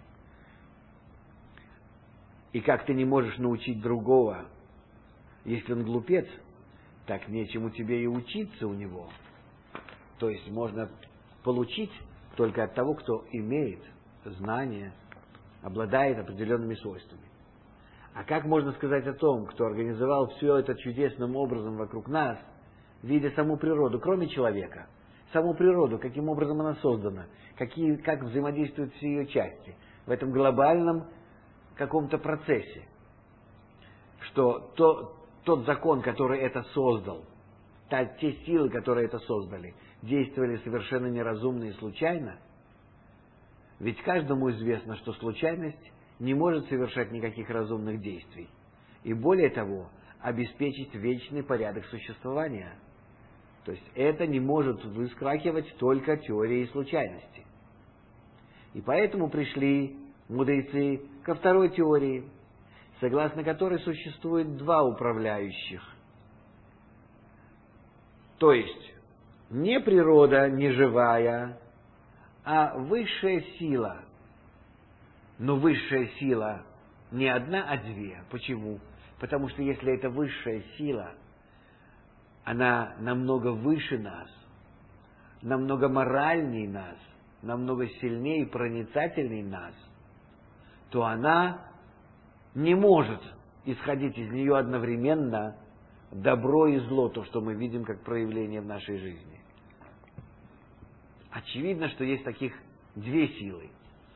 И как ты не можешь научить другого, если он глупец, так нечему тебе и учиться у него. То есть можно получить только от того, кто имеет знания, обладает определенными свойствами. А как можно сказать о том, кто организовал все это чудесным образом вокруг нас, видя саму природу, кроме человека, саму природу, каким образом она создана, как взаимодействуют все ее части в этом глобальном каком-то процессе, что тот закон, который это создал, те силы, которые это создали, действовали совершенно неразумно и случайно, ведь каждому известно, что случайность не может совершать никаких разумных действий. И более того, обеспечить вечный порядок существования. То есть это не может выскакивать только теорией случайности. И поэтому пришли мудрецы ко второй теории, согласно которой существует два управляющих. То есть не природа неживая, а высшая сила. Но высшая сила не одна, а две. Почему? Потому что если это высшая сила, она намного выше нас, намного моральней нас, намного сильнее и проницательней нас, то она не может исходить из нее одновременно добро и зло, то, что мы видим как проявление в нашей жизни. Очевидно, что есть таких две силы.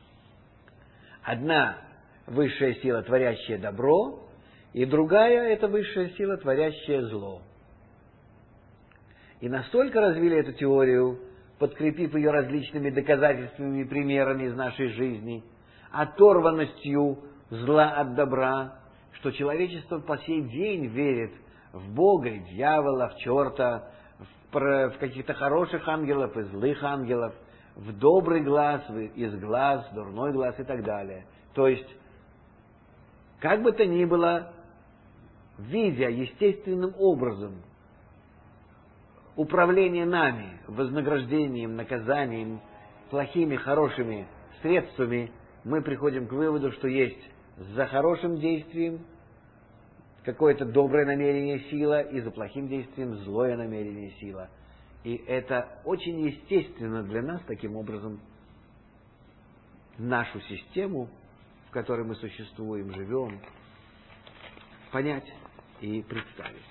Одна высшая сила, творящая добро, и другая – это высшая сила, творящая зло. И настолько развили эту теорию, подкрепив ее различными доказательствами и примерами из нашей жизни, оторванностью зла от добра, что человечество по сей день верит в Бога и дьявола, в черта, в каких-то хороших ангелов и злых ангелов, в добрый глаз, из глаз, дурной глаз и так далее. То есть, как бы то ни было, видя естественным образом управление нами, вознаграждением, наказанием, плохими, хорошими средствами, мы приходим к выводу, что есть за хорошим действием какое-то доброе намерение, сила, и за плохим действием злое намерение, сила. И это очень естественно для нас, таким образом, нашу систему, в которой мы существуем, живем, понять и представить.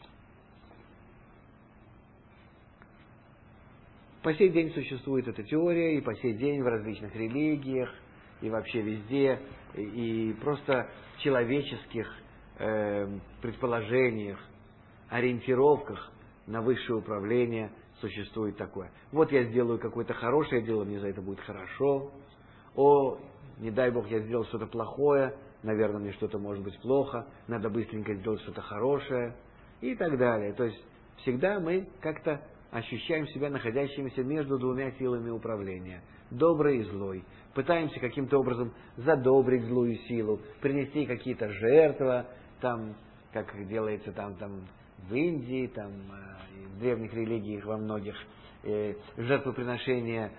По сей день существует эта теория, и по сей день в различных религиях, и вообще везде, и просто в человеческих предположениях, ориентировках на высшее управление существует такое. Вот я сделаю какое-то хорошее дело, мне за это будет хорошо. О, не дай Бог, я сделал что-то плохое, наверное, мне что-то может быть плохо, надо быстренько сделать что-то хорошее и так далее. То есть всегда мы как-то ощущаем себя находящимися между двумя силами управления, доброй и злой. Пытаемся каким-то образом задобрить злую силу, принести какие-то жертвы, там, как делается там в Индии, там, в древних религиях во многих, жертвоприношения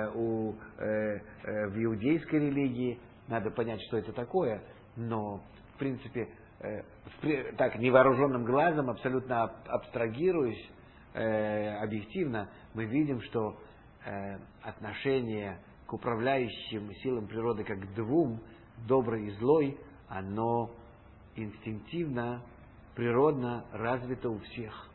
в иудейской религии. Надо понять, что это такое, но, в принципе, так, невооруженным глазом, абсолютно абстрагируясь, объективно, мы видим, что отношение к управляющим силам природы как к двум, доброй и злой, оно инстинктивно, природно развито у всех.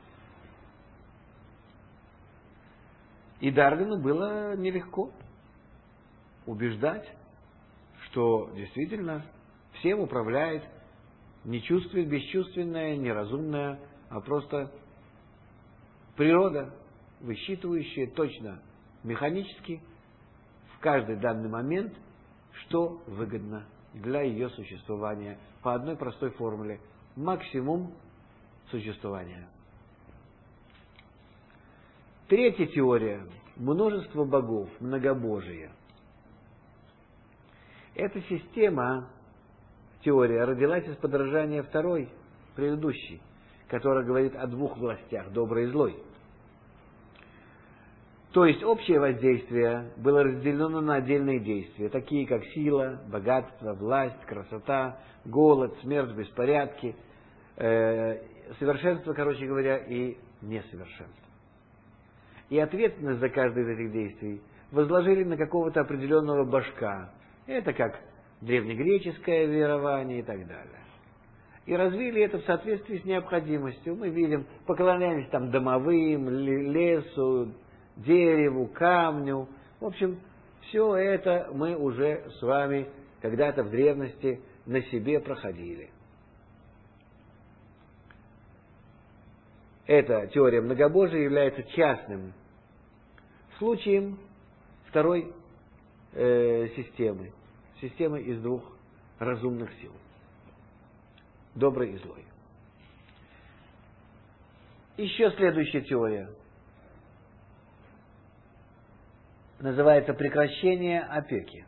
И Дарвину было нелегко убеждать, что действительно всем управляет не чувствует бесчувственное, неразумное, а просто природа, высчитывающая точно, механически, в каждый данный момент, что выгодно для ее существования по одной простой формуле. Максимум существования. Третья теория – множество богов, многобожие. Эта система, теория, родилась из подражания второй, предыдущей, которая говорит о двух властях, доброй и злой. То есть общее воздействие было разделено на отдельные действия, такие как сила, богатство, власть, красота, голод, смерть, беспорядки, совершенство, короче говоря, и несовершенство. И ответственность за каждое из этих действий возложили на какого-то определенного божка. Это как древнегреческое верование и так далее. И развили это в соответствии с необходимостью. Мы видим, поклонялись там домовым, лесу, дереву, камню. В общем, все это мы уже с вами когда-то в древности на себе проходили. Эта теория многобожия является частным случаем второй системы из двух разумных сил, доброй и злой. Еще следующая теория называется прекращение опеки.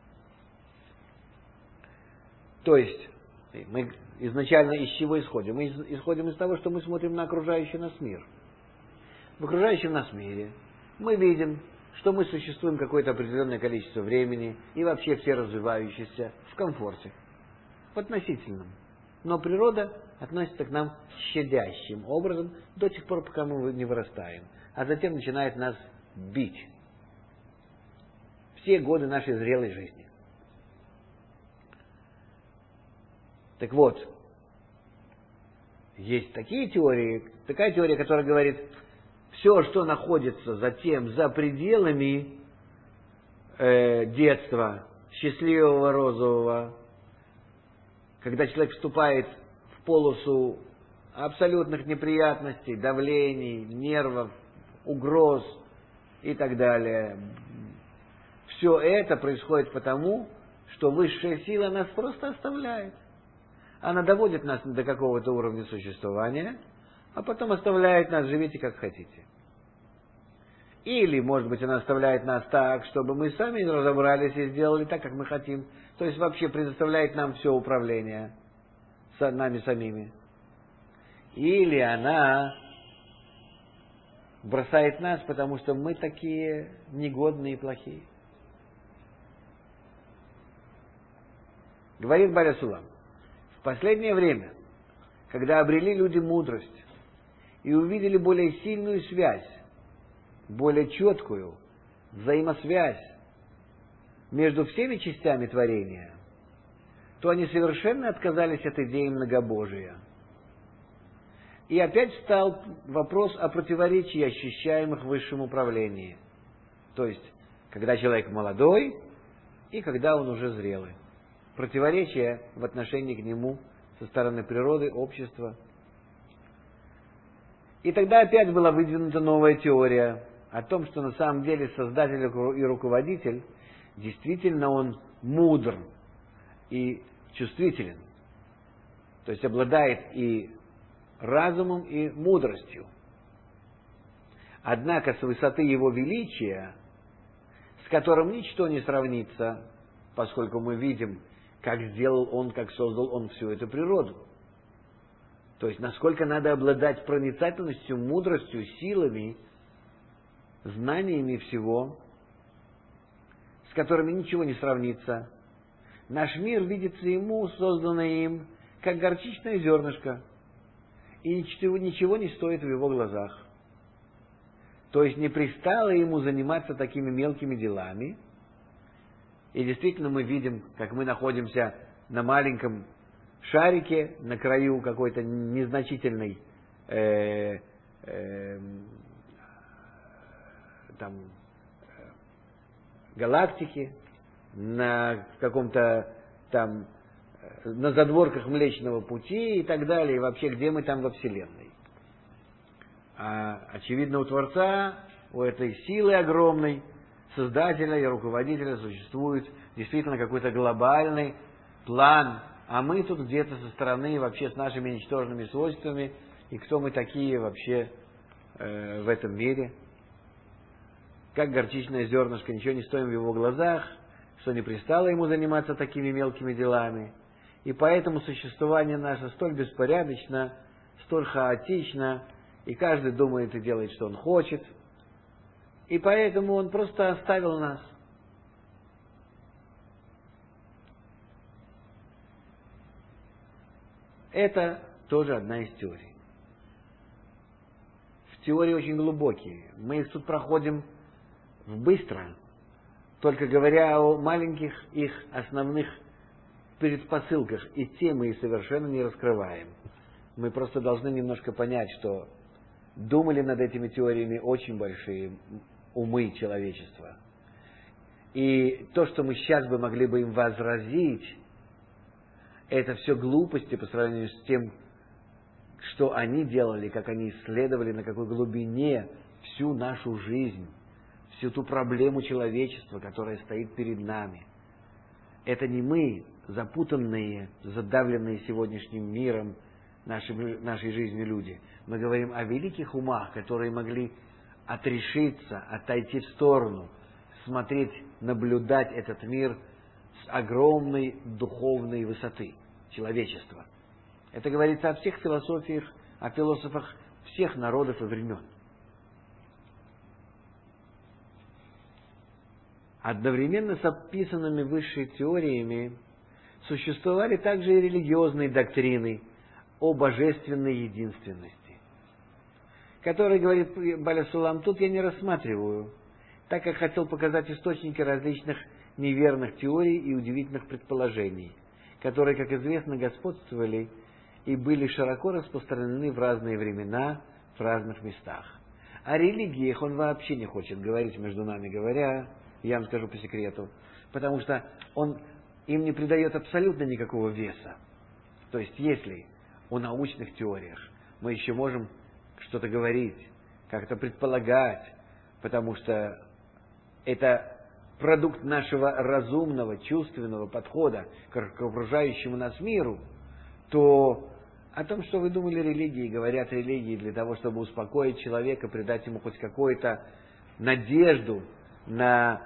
То есть мы изначально из чего исходим? Мы исходим из того, что мы смотрим на окружающий нас мир. в окружающем нас мире мы видим, что мы существуем какое-то определенное количество времени и вообще все развивающиеся в комфорте, в относительном. Но природа относится к нам щадящим образом до тех пор, пока мы не вырастаем, а затем начинает нас бить. Все годы нашей зрелой жизни. Так вот, есть такая теория, которая говорит, все, что находится за пределами детства, счастливого, розового, когда человек вступает в полосу абсолютных неприятностей, давлений, нервов, угроз и так далее, все это происходит потому, что высшая сила нас просто оставляет. Она доводит нас до какого-то уровня существования, а потом оставляет нас, живите как хотите. Или, может быть, она оставляет нас так, чтобы мы сами разобрались и сделали так, как мы хотим. То есть вообще предоставляет нам все управление нами самими. Или она бросает нас, потому что мы такие негодные и плохие. Говорит Баля Сулам, в последнее время, когда обрели люди мудрость и увидели более сильную связь, более четкую взаимосвязь между всеми частями творения, то они совершенно отказались от идеи многобожия. И опять встал вопрос о противоречии, ощущаемых в высшем управлении. То есть, когда человек молодой и когда он уже зрелый. Противоречие в отношении к нему со стороны природы, общества. И тогда опять была выдвинута новая теория о том, что на самом деле Создатель и Руководитель, действительно он мудр и чувствителен. То есть обладает и разумом, и мудростью. Однако с высоты его величия, с которым ничто не сравнится, поскольку мы видим, как сделал он, как создал он всю эту природу. То есть, насколько надо обладать проницательностью, мудростью, силами, знаниями всего, с которыми ничего не сравнится. Наш мир видится ему, созданный им, как горчичное зернышко, и ничего не стоит в его глазах. То есть, не пристало ему заниматься такими мелкими делами. И действительно мы видим, как мы находимся на маленьком шарике, на краю какой-то незначительной галактики, на каком-то там, на задворках Млечного Пути и так далее, и вообще, где мы там во Вселенной. А очевидно, у Творца, у этой силы огромной, Создателя и Руководителя существует действительно какой-то глобальный план, а мы тут где-то со стороны вообще с нашими ничтожными свойствами, и кто мы такие вообще в этом мире. Как горчичное зернышко, ничего не стоим в его глазах, что не пристало ему заниматься такими мелкими делами. И поэтому существование наше столь беспорядочно, столь хаотично, и каждый думает и делает, что он хочет. И поэтому он просто оставил нас. Это тоже одна из теорий. В теории очень глубокие. Мы их тут проходим быстро, только говоря о маленьких их основных предпосылках, и те мы и совершенно не раскрываем. Мы просто должны немножко понять, что думали над этими теориями очень большие умы человечества. И то, что мы сейчас бы могли бы им возразить, это все глупости по сравнению с тем, что они делали, как они исследовали, на какой глубине всю нашу жизнь, всю ту проблему человечества, которая стоит перед нами. Это не мы, запутанные, задавленные сегодняшним миром, нашей жизнью люди. Мы говорим о великих умах, которые могли отрешиться, отойти в сторону, смотреть, наблюдать этот мир с огромной духовной высоты человечества. Это говорится о всех философиях, о философах всех народов и времен. Одновременно с описанными высшими теориями существовали также и религиозные доктрины о божественной единственности, которые, говорит Баля Сулам, тут я не рассматриваю, так как хотел показать источники различных неверных теорий и удивительных предположений, которые, как известно, господствовали и были широко распространены в разные времена, в разных местах. О религиях он вообще не хочет говорить, между нами говоря, я вам скажу по секрету, потому что он им не придает абсолютно никакого веса. То есть, если о научных теориях мы еще можем что-то говорить, как-то предполагать, потому что это продукт нашего разумного, чувственного подхода к окружающему нас миру, то о том, что вы думали религии, говорят религии для того, чтобы успокоить человека, придать ему хоть какую-то надежду на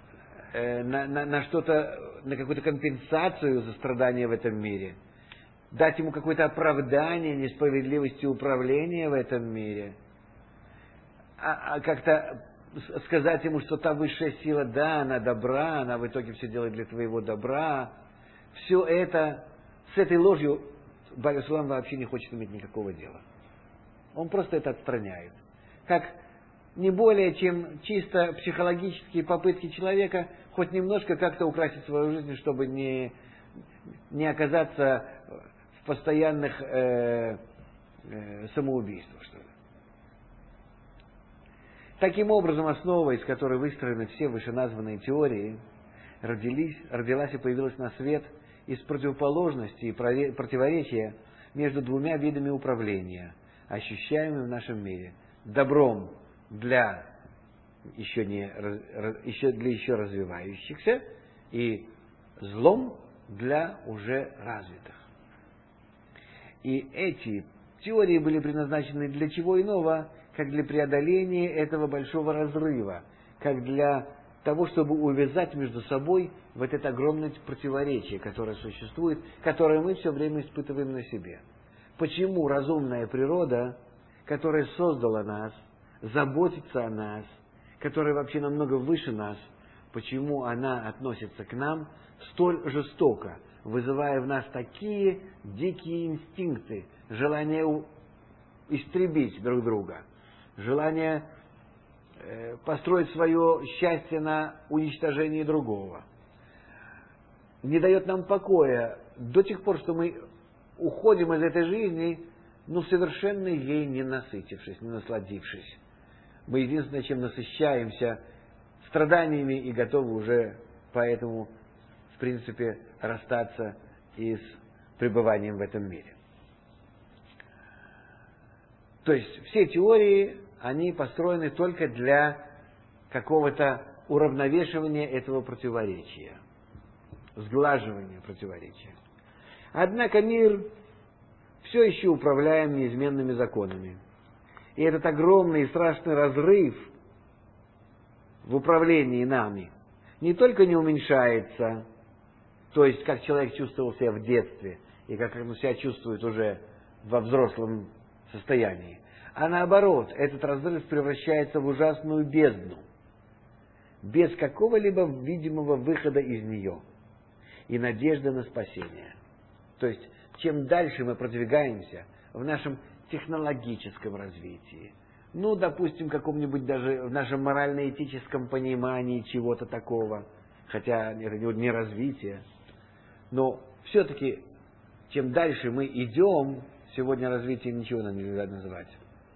что-то, на какую-то компенсацию за страдания в этом мире, дать ему какое-то оправдание несправедливости управления в этом мире, как-то сказать ему, что та высшая сила, да, она добра, она в итоге все делает для твоего добра. Все это, с этой ложью Баля Сулам вообще не хочет иметь никакого дела. Он просто это отстраняет. Как не более, чем чисто психологические попытки человека хоть немножко как-то украсить свою жизнь, чтобы не оказаться в постоянных самоубийствах, что ли. Таким образом, основа, из которой выстроены все вышеназванные теории, родилась и появилась на свет из противоположности и противоречия между двумя видами управления, ощущаемыми в нашем мире. Добром для еще развивающихся и злом для уже развитых. И эти теории были предназначены для чего иного, как для преодоления этого большого разрыва, как для того, чтобы увязать между собой вот это огромное противоречие, которое существует, которое мы все время испытываем на себе. Почему разумная природа, которая создала нас, заботится о нас, которая вообще намного выше нас, почему она относится к нам столь жестоко, вызывая в нас такие дикие инстинкты, желание истребить друг друга, желание построить свое счастье на уничтожении другого. Не дает нам покоя до тех пор, что мы уходим из этой жизни, совершенно ей не насытившись, не насладившись. Мы единственное, чем насыщаемся, страданиями и готовы уже поэтому, в принципе, расстаться и с пребыванием в этом мире. То есть все теории, они построены только для какого-то уравновешивания этого противоречия, сглаживания противоречия. Однако мир все еще управляем неизменными законами. И этот огромный и страшный разрыв в управлении нами не только не уменьшается, то есть как человек чувствовал себя в детстве и как он себя чувствует уже во взрослом состоянии, а наоборот, этот разрыв превращается в ужасную бездну, без какого-либо видимого выхода из нее и надежды на спасение. То есть, чем дальше мы продвигаемся в нашем технологическом развитии, допустим, каком-нибудь даже в нашем морально-этическом понимании чего-то такого, хотя это не развитие, но все-таки, чем дальше мы идем, сегодня развитие ничего нам нельзя называть,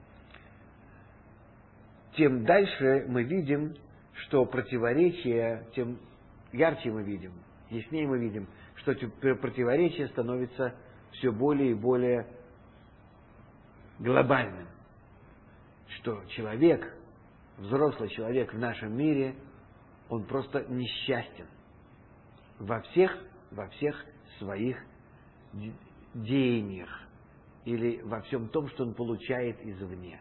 тем дальше мы видим, что противоречия, тем ярче мы видим, яснее мы видим, что противоречие становится все более и более глобальным. Что человек, взрослый человек в нашем мире, он просто несчастен во всех своих деяниях или во всем том, что он получает извне.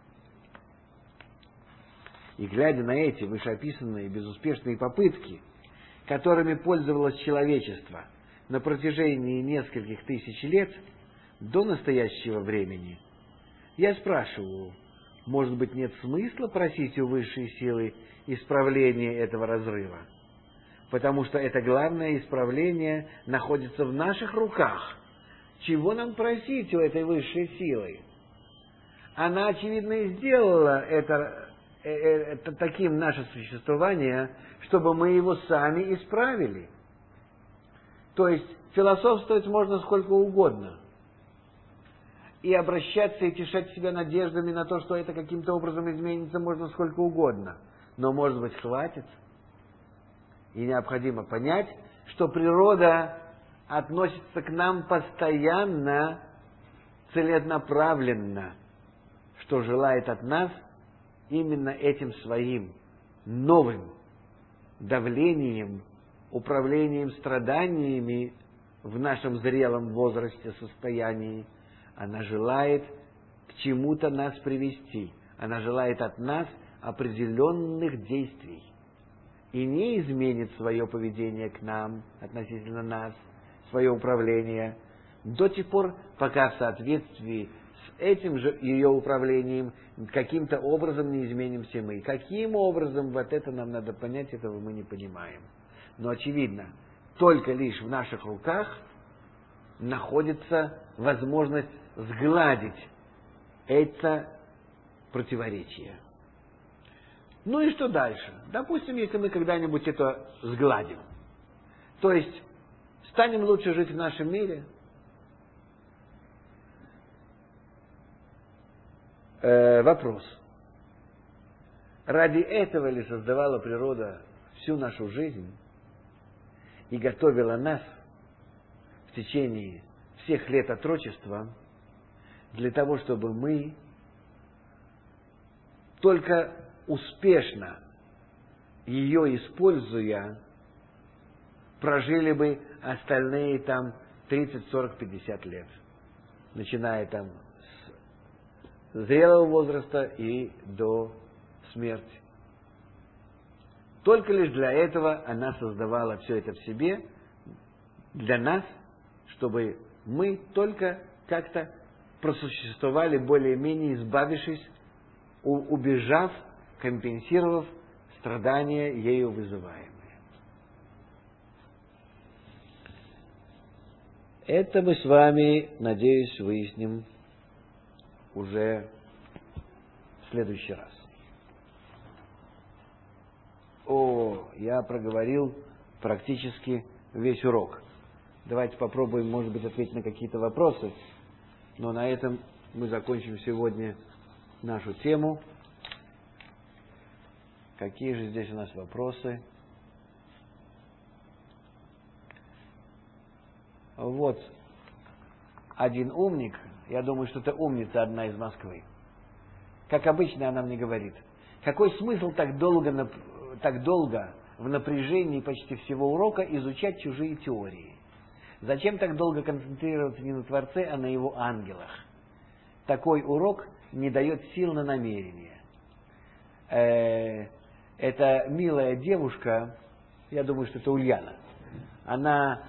И глядя на эти вышеописанные безуспешные попытки, которыми пользовалось человечество на протяжении нескольких тысяч лет до настоящего времени, я спрашиваю, может быть, нет смысла просить у высшей силы исправления этого разрыва. Потому что это главное исправление находится в наших руках. Чего нам просить у этой высшей силы? Она, очевидно, и сделала это таким наше существование, чтобы мы его сами исправили. То есть философствовать можно сколько угодно. И обращаться и тешать себя надеждами на то, что это каким-то образом изменится, можно сколько угодно. Но, может быть, хватит. И необходимо понять, что природа относится к нам постоянно, целенаправленно, что желает от нас именно этим своим новым давлением, управлением страданиями в нашем зрелом возрасте, состоянии. Она желает к чему-то нас привести. Она желает от нас определенных действий. И не изменит свое поведение к нам, относительно нас, свое управление, до тех пор, пока в соответствии с этим же ее управлением каким-то образом не изменимся мы. Каким образом, вот это нам надо понять, этого мы не понимаем. Но очевидно, только лишь в наших руках находится возможность сгладить это противоречие. Ну и что дальше? Допустим, если мы когда-нибудь это сгладим, то есть станем лучше жить в нашем мире, вопрос. Ради этого ли создавала природа всю нашу жизнь и готовила нас в течение всех лет отрочества для того, чтобы мы только успешно ее используя, прожили бы остальные там 30, 40, 50 лет, начиная там с зрелого возраста и до смерти. Только лишь для этого она создавала все это в себе, для нас, чтобы мы только как-то просуществовали более-менее, избавившись, убежав, компенсировав страдания, ею вызываемые. Это мы с вами, надеюсь, выясним уже в следующий раз. Я проговорил практически весь урок. Давайте попробуем, может быть, ответить на какие-то вопросы, но на этом мы закончим сегодня нашу тему. Какие же здесь у нас вопросы? Вот один умник, я думаю, что это умница одна из Москвы. Как обычно она мне говорит, какой смысл так долго в напряжении почти всего урока изучать чужие теории? Зачем так долго концентрироваться не на Творце, а на его ангелах? Такой урок не дает сил на намерение. Эта милая девушка, я думаю, что это Ульяна, она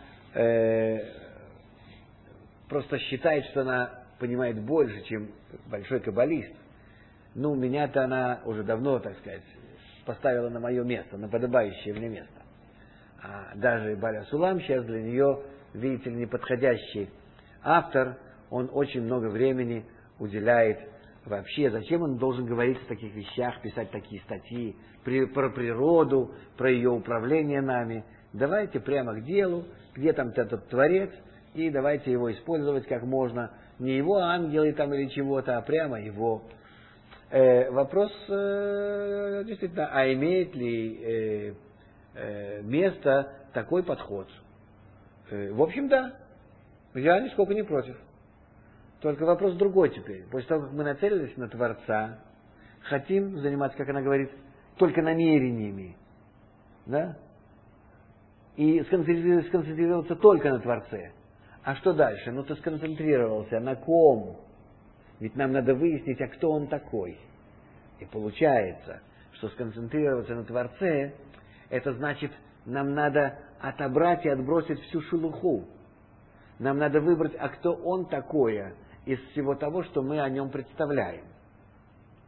просто считает, что она понимает больше, чем большой каббалист. Ну, меня-то она уже давно, так сказать, поставила на мое место, на подобающее мне место. А даже Баля Сулам сейчас для нее, видите ли, неподходящий автор, он очень много времени уделяет вообще. Зачем он должен говорить о таких вещах, писать такие статьи про природу, про ее управление нами? Давайте прямо к делу, где там этот Творец, и давайте его использовать как можно. Не его ангелы там или чего-то, а прямо его. Вопрос действительно, а имеет ли место такой подход? В общем, да. Я нисколько не против. Только вопрос другой теперь. После того, как мы нацелились на Творца, хотим заниматься, как она говорит, только намерениями, да? И сконцентрироваться только на Творце. А что дальше? Ну, ты сконцентрировался на ком? Ведь нам надо выяснить, а кто он такой. И получается, что сконцентрироваться на Творце, это значит, нам надо отобрать и отбросить всю шелуху. Нам надо выбрать, а кто он такое из всего того, что мы о нем представляем.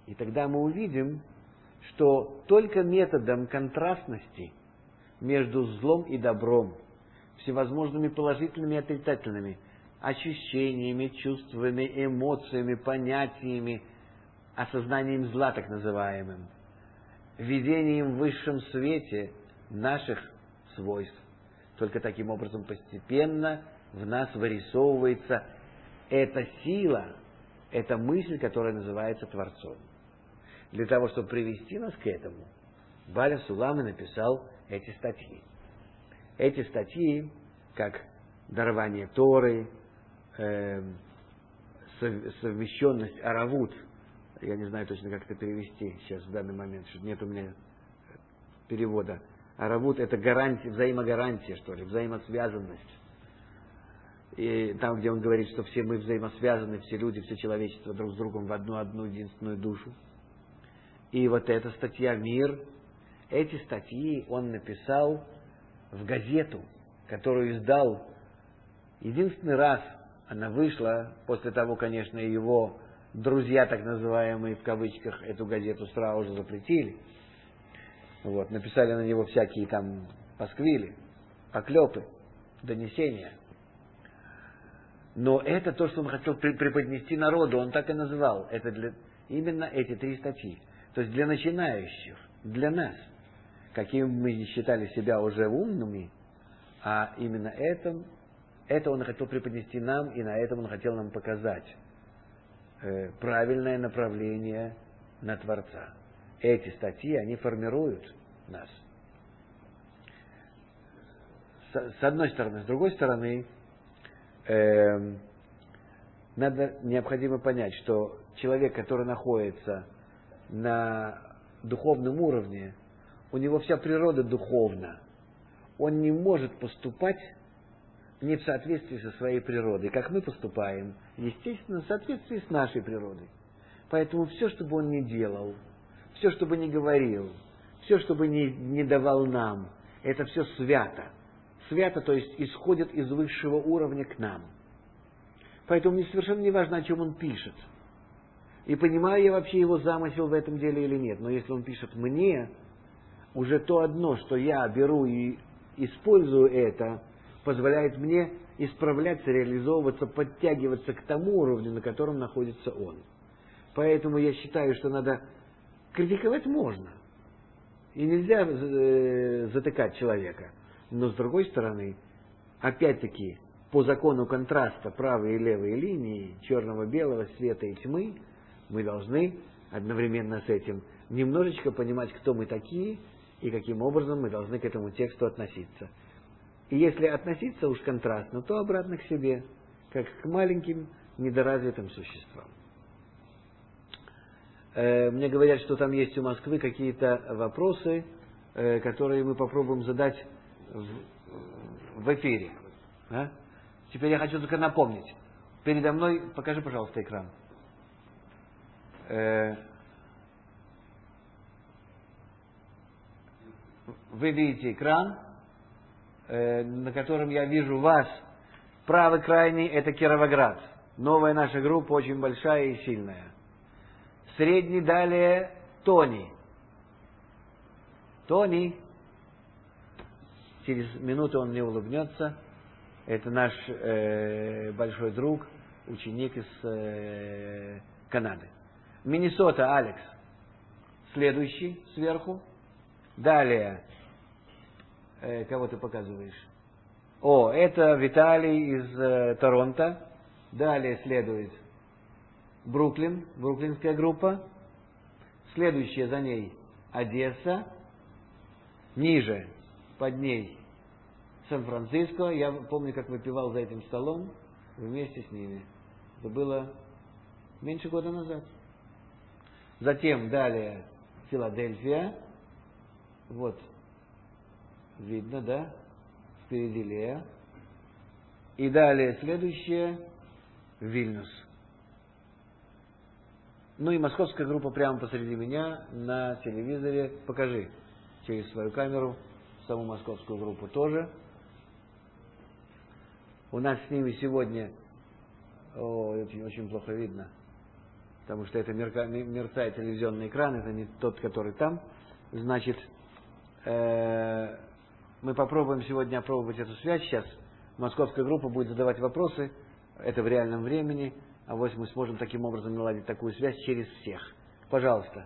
И тогда мы увидим, что только методом контрастности между злом и добром, всевозможными положительными и отрицательными ощущениями, чувствами, эмоциями, понятиями, осознанием зла так называемым, видением в высшем свете наших свойств. Только таким образом постепенно в нас вырисовывается эта сила, эта мысль, которая называется Творцом. Для того, чтобы привести нас к этому, Бааль ха-Сулам и написал эти статьи. Эти статьи, как дарование Торы, совмещенность аравут, я не знаю точно, как это перевести сейчас в данный момент, что нет у меня перевода. Аравут — это гарантия, взаимогарантия, что ли, взаимосвязанность. И там, где он говорит, что все мы взаимосвязаны, все люди, все человечество друг с другом в одну единственную душу. И вот эта статья «Мир», эти статьи он написал в газету, которую издал единственный раз. Она вышла, после того, конечно, его друзья, так называемые, в кавычках, эту газету сразу же запретили. Вот, написали на него всякие там пасквили, поклепы, донесения. Но это то, что он хотел преподнести народу, он так и назвал. Это именно эти 3 статьи. То есть для начинающих, для нас, какими мы не считали себя уже умными, а именно это он хотел преподнести нам, и на этом он хотел нам показать правильное направление на Творца. Эти статьи, они формируют нас. С одной стороны. С другой стороны, необходимо понять, что человек, который находится на духовном уровне, у него вся природа духовна. Он не может поступать не в соответствии со своей природой. Как мы поступаем, естественно, в соответствии с нашей природой. Поэтому все, что бы он ни делал, все, что бы ни говорил, все, что бы ни давал нам, это все свято. Свято, то есть исходит из высшего уровня к нам. Поэтому мне совершенно не важно, о чем он пишет. И понимаю я вообще его замысел в этом деле или нет. Но если он пишет мне, уже то одно, что я беру и использую это, позволяет мне исправляться, реализовываться, подтягиваться к тому уровню, на котором находится он. Поэтому я считаю, что надо критиковать можно. И нельзя затыкать человека. Но с другой стороны, опять-таки, по закону контраста правой и левой линии, черного-белого, света и тьмы, мы должны одновременно с этим немножечко понимать, кто мы такие и каким образом мы должны к этому тексту относиться. И если относиться уж контрастно, то обратно к себе, как к маленьким недоразвитым существам. Мне говорят, что там есть у Москвы какие-то вопросы, которые мы попробуем задать в эфире. А? Теперь я хочу только напомнить. Передо мной, покажи, пожалуйста, экран. Вы видите экран, на котором я вижу вас. Правый крайний — это Кировоград. Новая наша группа, очень большая и сильная. Средний далее Тони. Тони. Через минуту он мне улыбнется. Это наш большой друг, ученик из Канады. Миннесота, Алекс. Следующий сверху. Далее. Кого ты показываешь? Это Виталий из Торонто. Далее следует Бруклин, бруклинская группа. Следующая за ней Одесса. Ниже, под ней Сан-Франциско. Я помню, как выпивал за этим столом вместе с ними. Это было меньше года назад. Затем далее Филадельфия. Вот. Видно, да? Впереди Лея. И далее следующее Вильнюс. Ну и московская группа прямо посреди меня на телевизоре. Покажи через свою камеру саму московскую группу тоже. У нас с ними сегодня очень плохо видно. потому что это мерцает телевизионный экран, это не тот, который там. Значит, мы попробуем сегодня опробовать эту связь. Сейчас московская группа будет задавать вопросы, это в реальном времени, а вот мы сможем таким образом наладить такую связь через всех. Пожалуйста.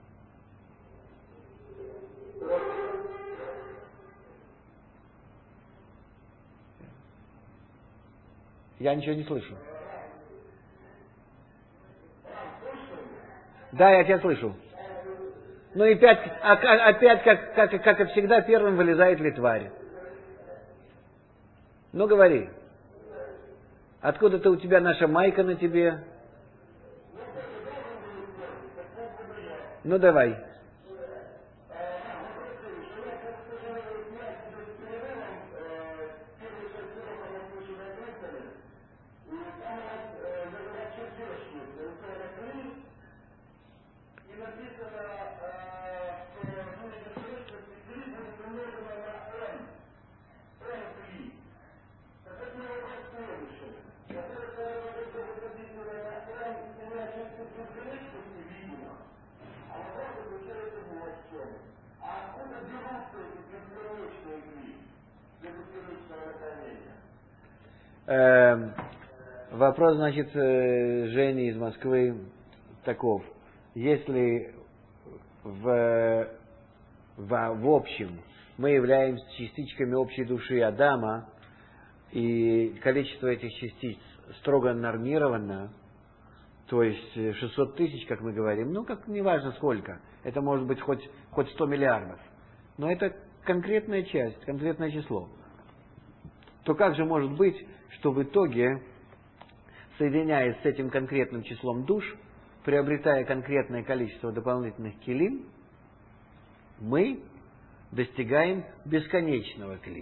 Я ничего не слышу. Да, я тебя слышу. Ну и опять, как и всегда, первым вылезает Литварь. Ну говори. Откуда-то у тебя наша майка на тебе? Ну давай. Вопрос, значит, Жени из Москвы таков. Если в общем мы являемся частичками общей души Адама, и количество этих частиц строго нормировано, то есть 600 тысяч, как мы говорим, ну, как неважно сколько, это может быть хоть 100 миллиардов, но это конкретная часть, конкретное число, то как же может быть, что в итоге, соединяясь с этим конкретным числом душ, приобретая конкретное количество дополнительных килим, мы достигаем бесконечного кли?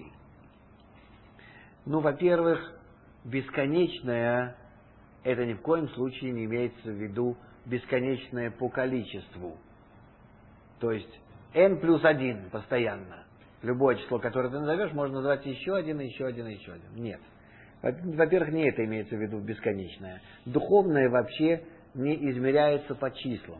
Ну, во-первых, бесконечное, это ни в коем случае не имеется в виду бесконечное по количеству. То есть n плюс 1 постоянно. Любое число, которое ты назовешь, можно назвать еще один, еще один, еще один. Нет. Во-первых, не это имеется в виду бесконечное. Духовное вообще не измеряется по числам.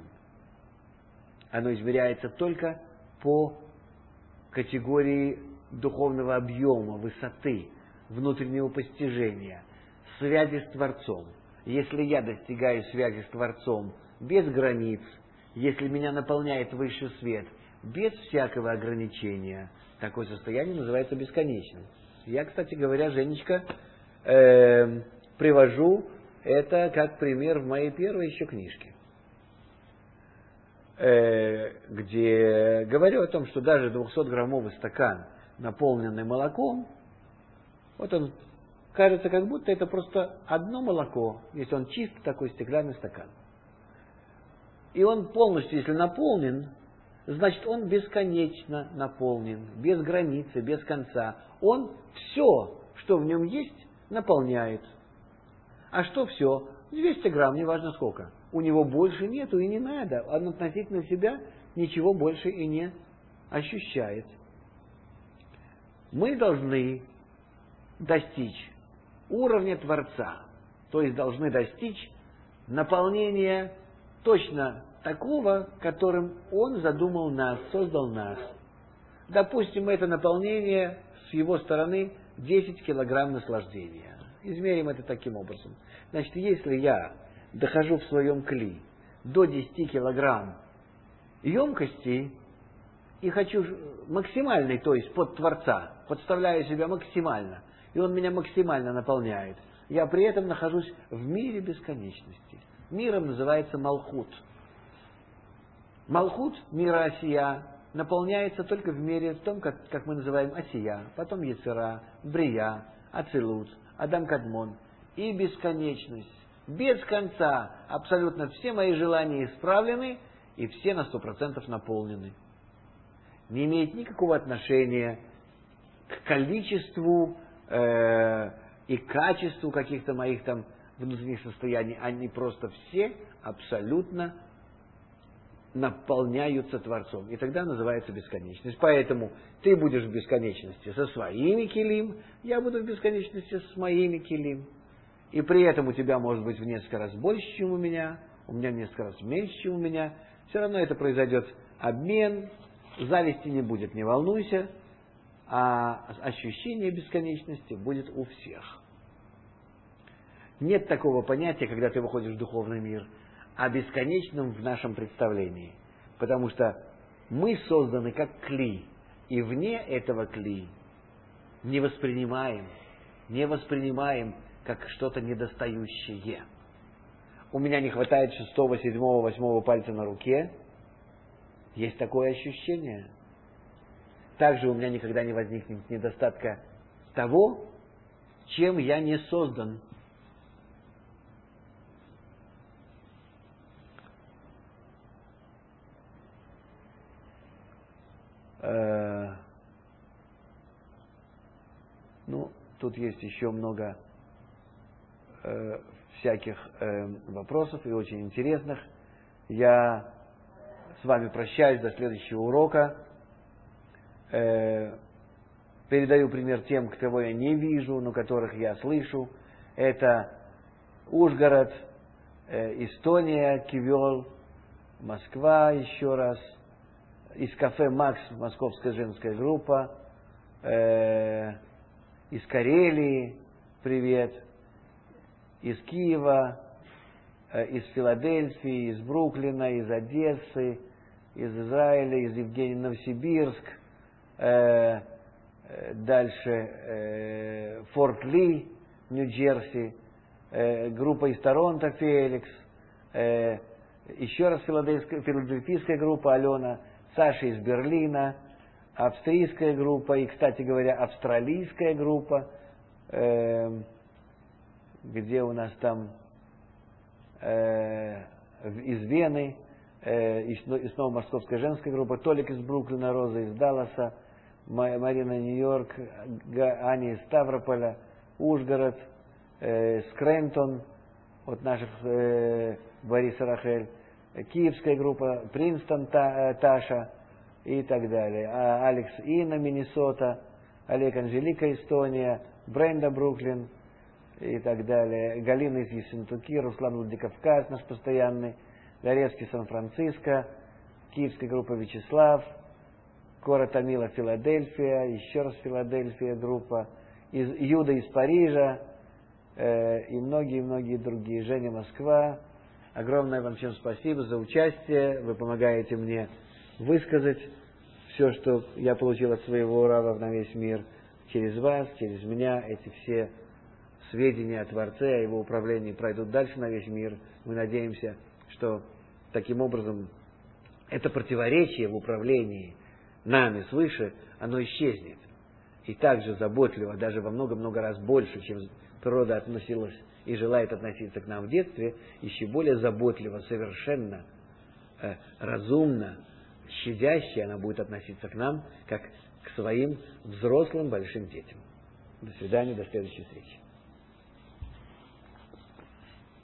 Оно измеряется только по категории духовного объема, высоты, внутреннего постижения, связи с Творцом. Если я достигаю связи с Творцом без границ, если меня наполняет высший свет, без всякого ограничения, такое состояние называется бесконечным. Я, кстати говоря, Женечка, привожу это как пример в моей первой еще книжке, где говорю о том, что даже 200-граммовый стакан, наполненный молоком, вот он кажется, как будто это просто одно молоко, если он чист, такой стеклянный стакан. И он полностью, если наполнен, значит, он бесконечно наполнен, без границы, без конца. Он все, что в нем есть, наполняет. А что все? 200 грамм, неважно сколько. У него больше нету и не надо. Он относительно себя ничего больше и не ощущает. Мы должны достичь уровня Творца, то есть должны достичь наполнения точно такого, которым Он задумал нас, создал нас. Допустим, это наполнение с его стороны 10 килограмм наслаждения. Измерим это таким образом. Значит, если я дохожу в своем кли до 10 килограмм емкости и хочу максимальный, то есть под Творца, подставляю себя максимально, и он меня максимально наполняет, я при этом нахожусь в мире бесконечности. Миром называется Малхут. Малхут, мира Осия, наполняется только в мире в том, как мы называем Осия, потом Ецера, Брия, Ацилут, Адам Кадмон и бесконечность. Без конца абсолютно все мои желания исправлены и все на 100% наполнены. Не имеет никакого отношения к количеству и качеству каких-то моих там внутренних состояний. Они просто все абсолютно наполняются Творцом. И тогда называется бесконечность. Поэтому ты будешь в бесконечности со своими килим, я буду в бесконечности с моими килим. И при этом у тебя может быть в несколько раз больше, чем у меня, у меня несколько раз меньше, чем у меня. Все равно это произойдет обмен, зависти не будет, не волнуйся, а ощущение бесконечности будет у всех. Нет такого понятия, когда ты выходишь в духовный мир, о бесконечном в нашем представлении. Потому что мы созданы как кли, и вне этого кли не воспринимаем как что-то недостающее. У меня не хватает 6, 7, 8 пальца на руке. Есть такое ощущение. Также у меня никогда не возникнет недостатка того, чем я не создан. Ну, тут есть еще много всяких вопросов и очень интересных. Я с вами прощаюсь до следующего урока. Передаю пример тем, кого я не вижу, но которых я слышу. Это Ужгород, Эстония, Кивёл, Москва еще раз. Из кафе «Макс» московская женская группа. Из Карелии привет. Из Киева, из Филадельфии, из Бруклина, из Одессы, из Израиля, из Евгения, Новосибирск. Дальше Форт Ли, Нью-Джерси. Группа из Торонто, Феликс. Еще раз филадельфийская группа, Алена. Саша из Берлина, австрийская группа и, кстати говоря, австралийская группа, где у нас там из Вены, и снова московская женская группа, Толик из Бруклина, Роза из Далласа, Марина Нью-Йорк, Аня из Ставрополя, Ужгород, Скрэнтон от наших Борис и Рахель, киевская группа, Принстон, Таша и так далее. Алекс Инна, Миннесота, Олег Анжелика, Эстония, Бренда, Бруклин и так далее. Галина из Ессентуки, Руслан Владикавказ, наш постоянный, Горецкий, Сан-Франциско, киевская группа Вячеслав, Кора Тамила, Филадельфия, еще раз Филадельфия группа, Юда из Парижа и многие-многие другие. Женя, Москва. Огромное вам всем спасибо за участие. Вы помогаете мне высказать все, что я получил от своего Рава на весь мир. Через вас, через меня эти все сведения о Творце, о Его управлении пройдут дальше на весь мир. Мы надеемся, что таким образом это противоречие в управлении нами свыше, оно исчезнет. И также заботливо, даже во много-много раз больше, чем природа относилась и желает относиться к нам в детстве, еще более заботливо, совершенно разумно, щадяще она будет относиться к нам, как к своим взрослым большим детям. До свидания, до следующей встречи.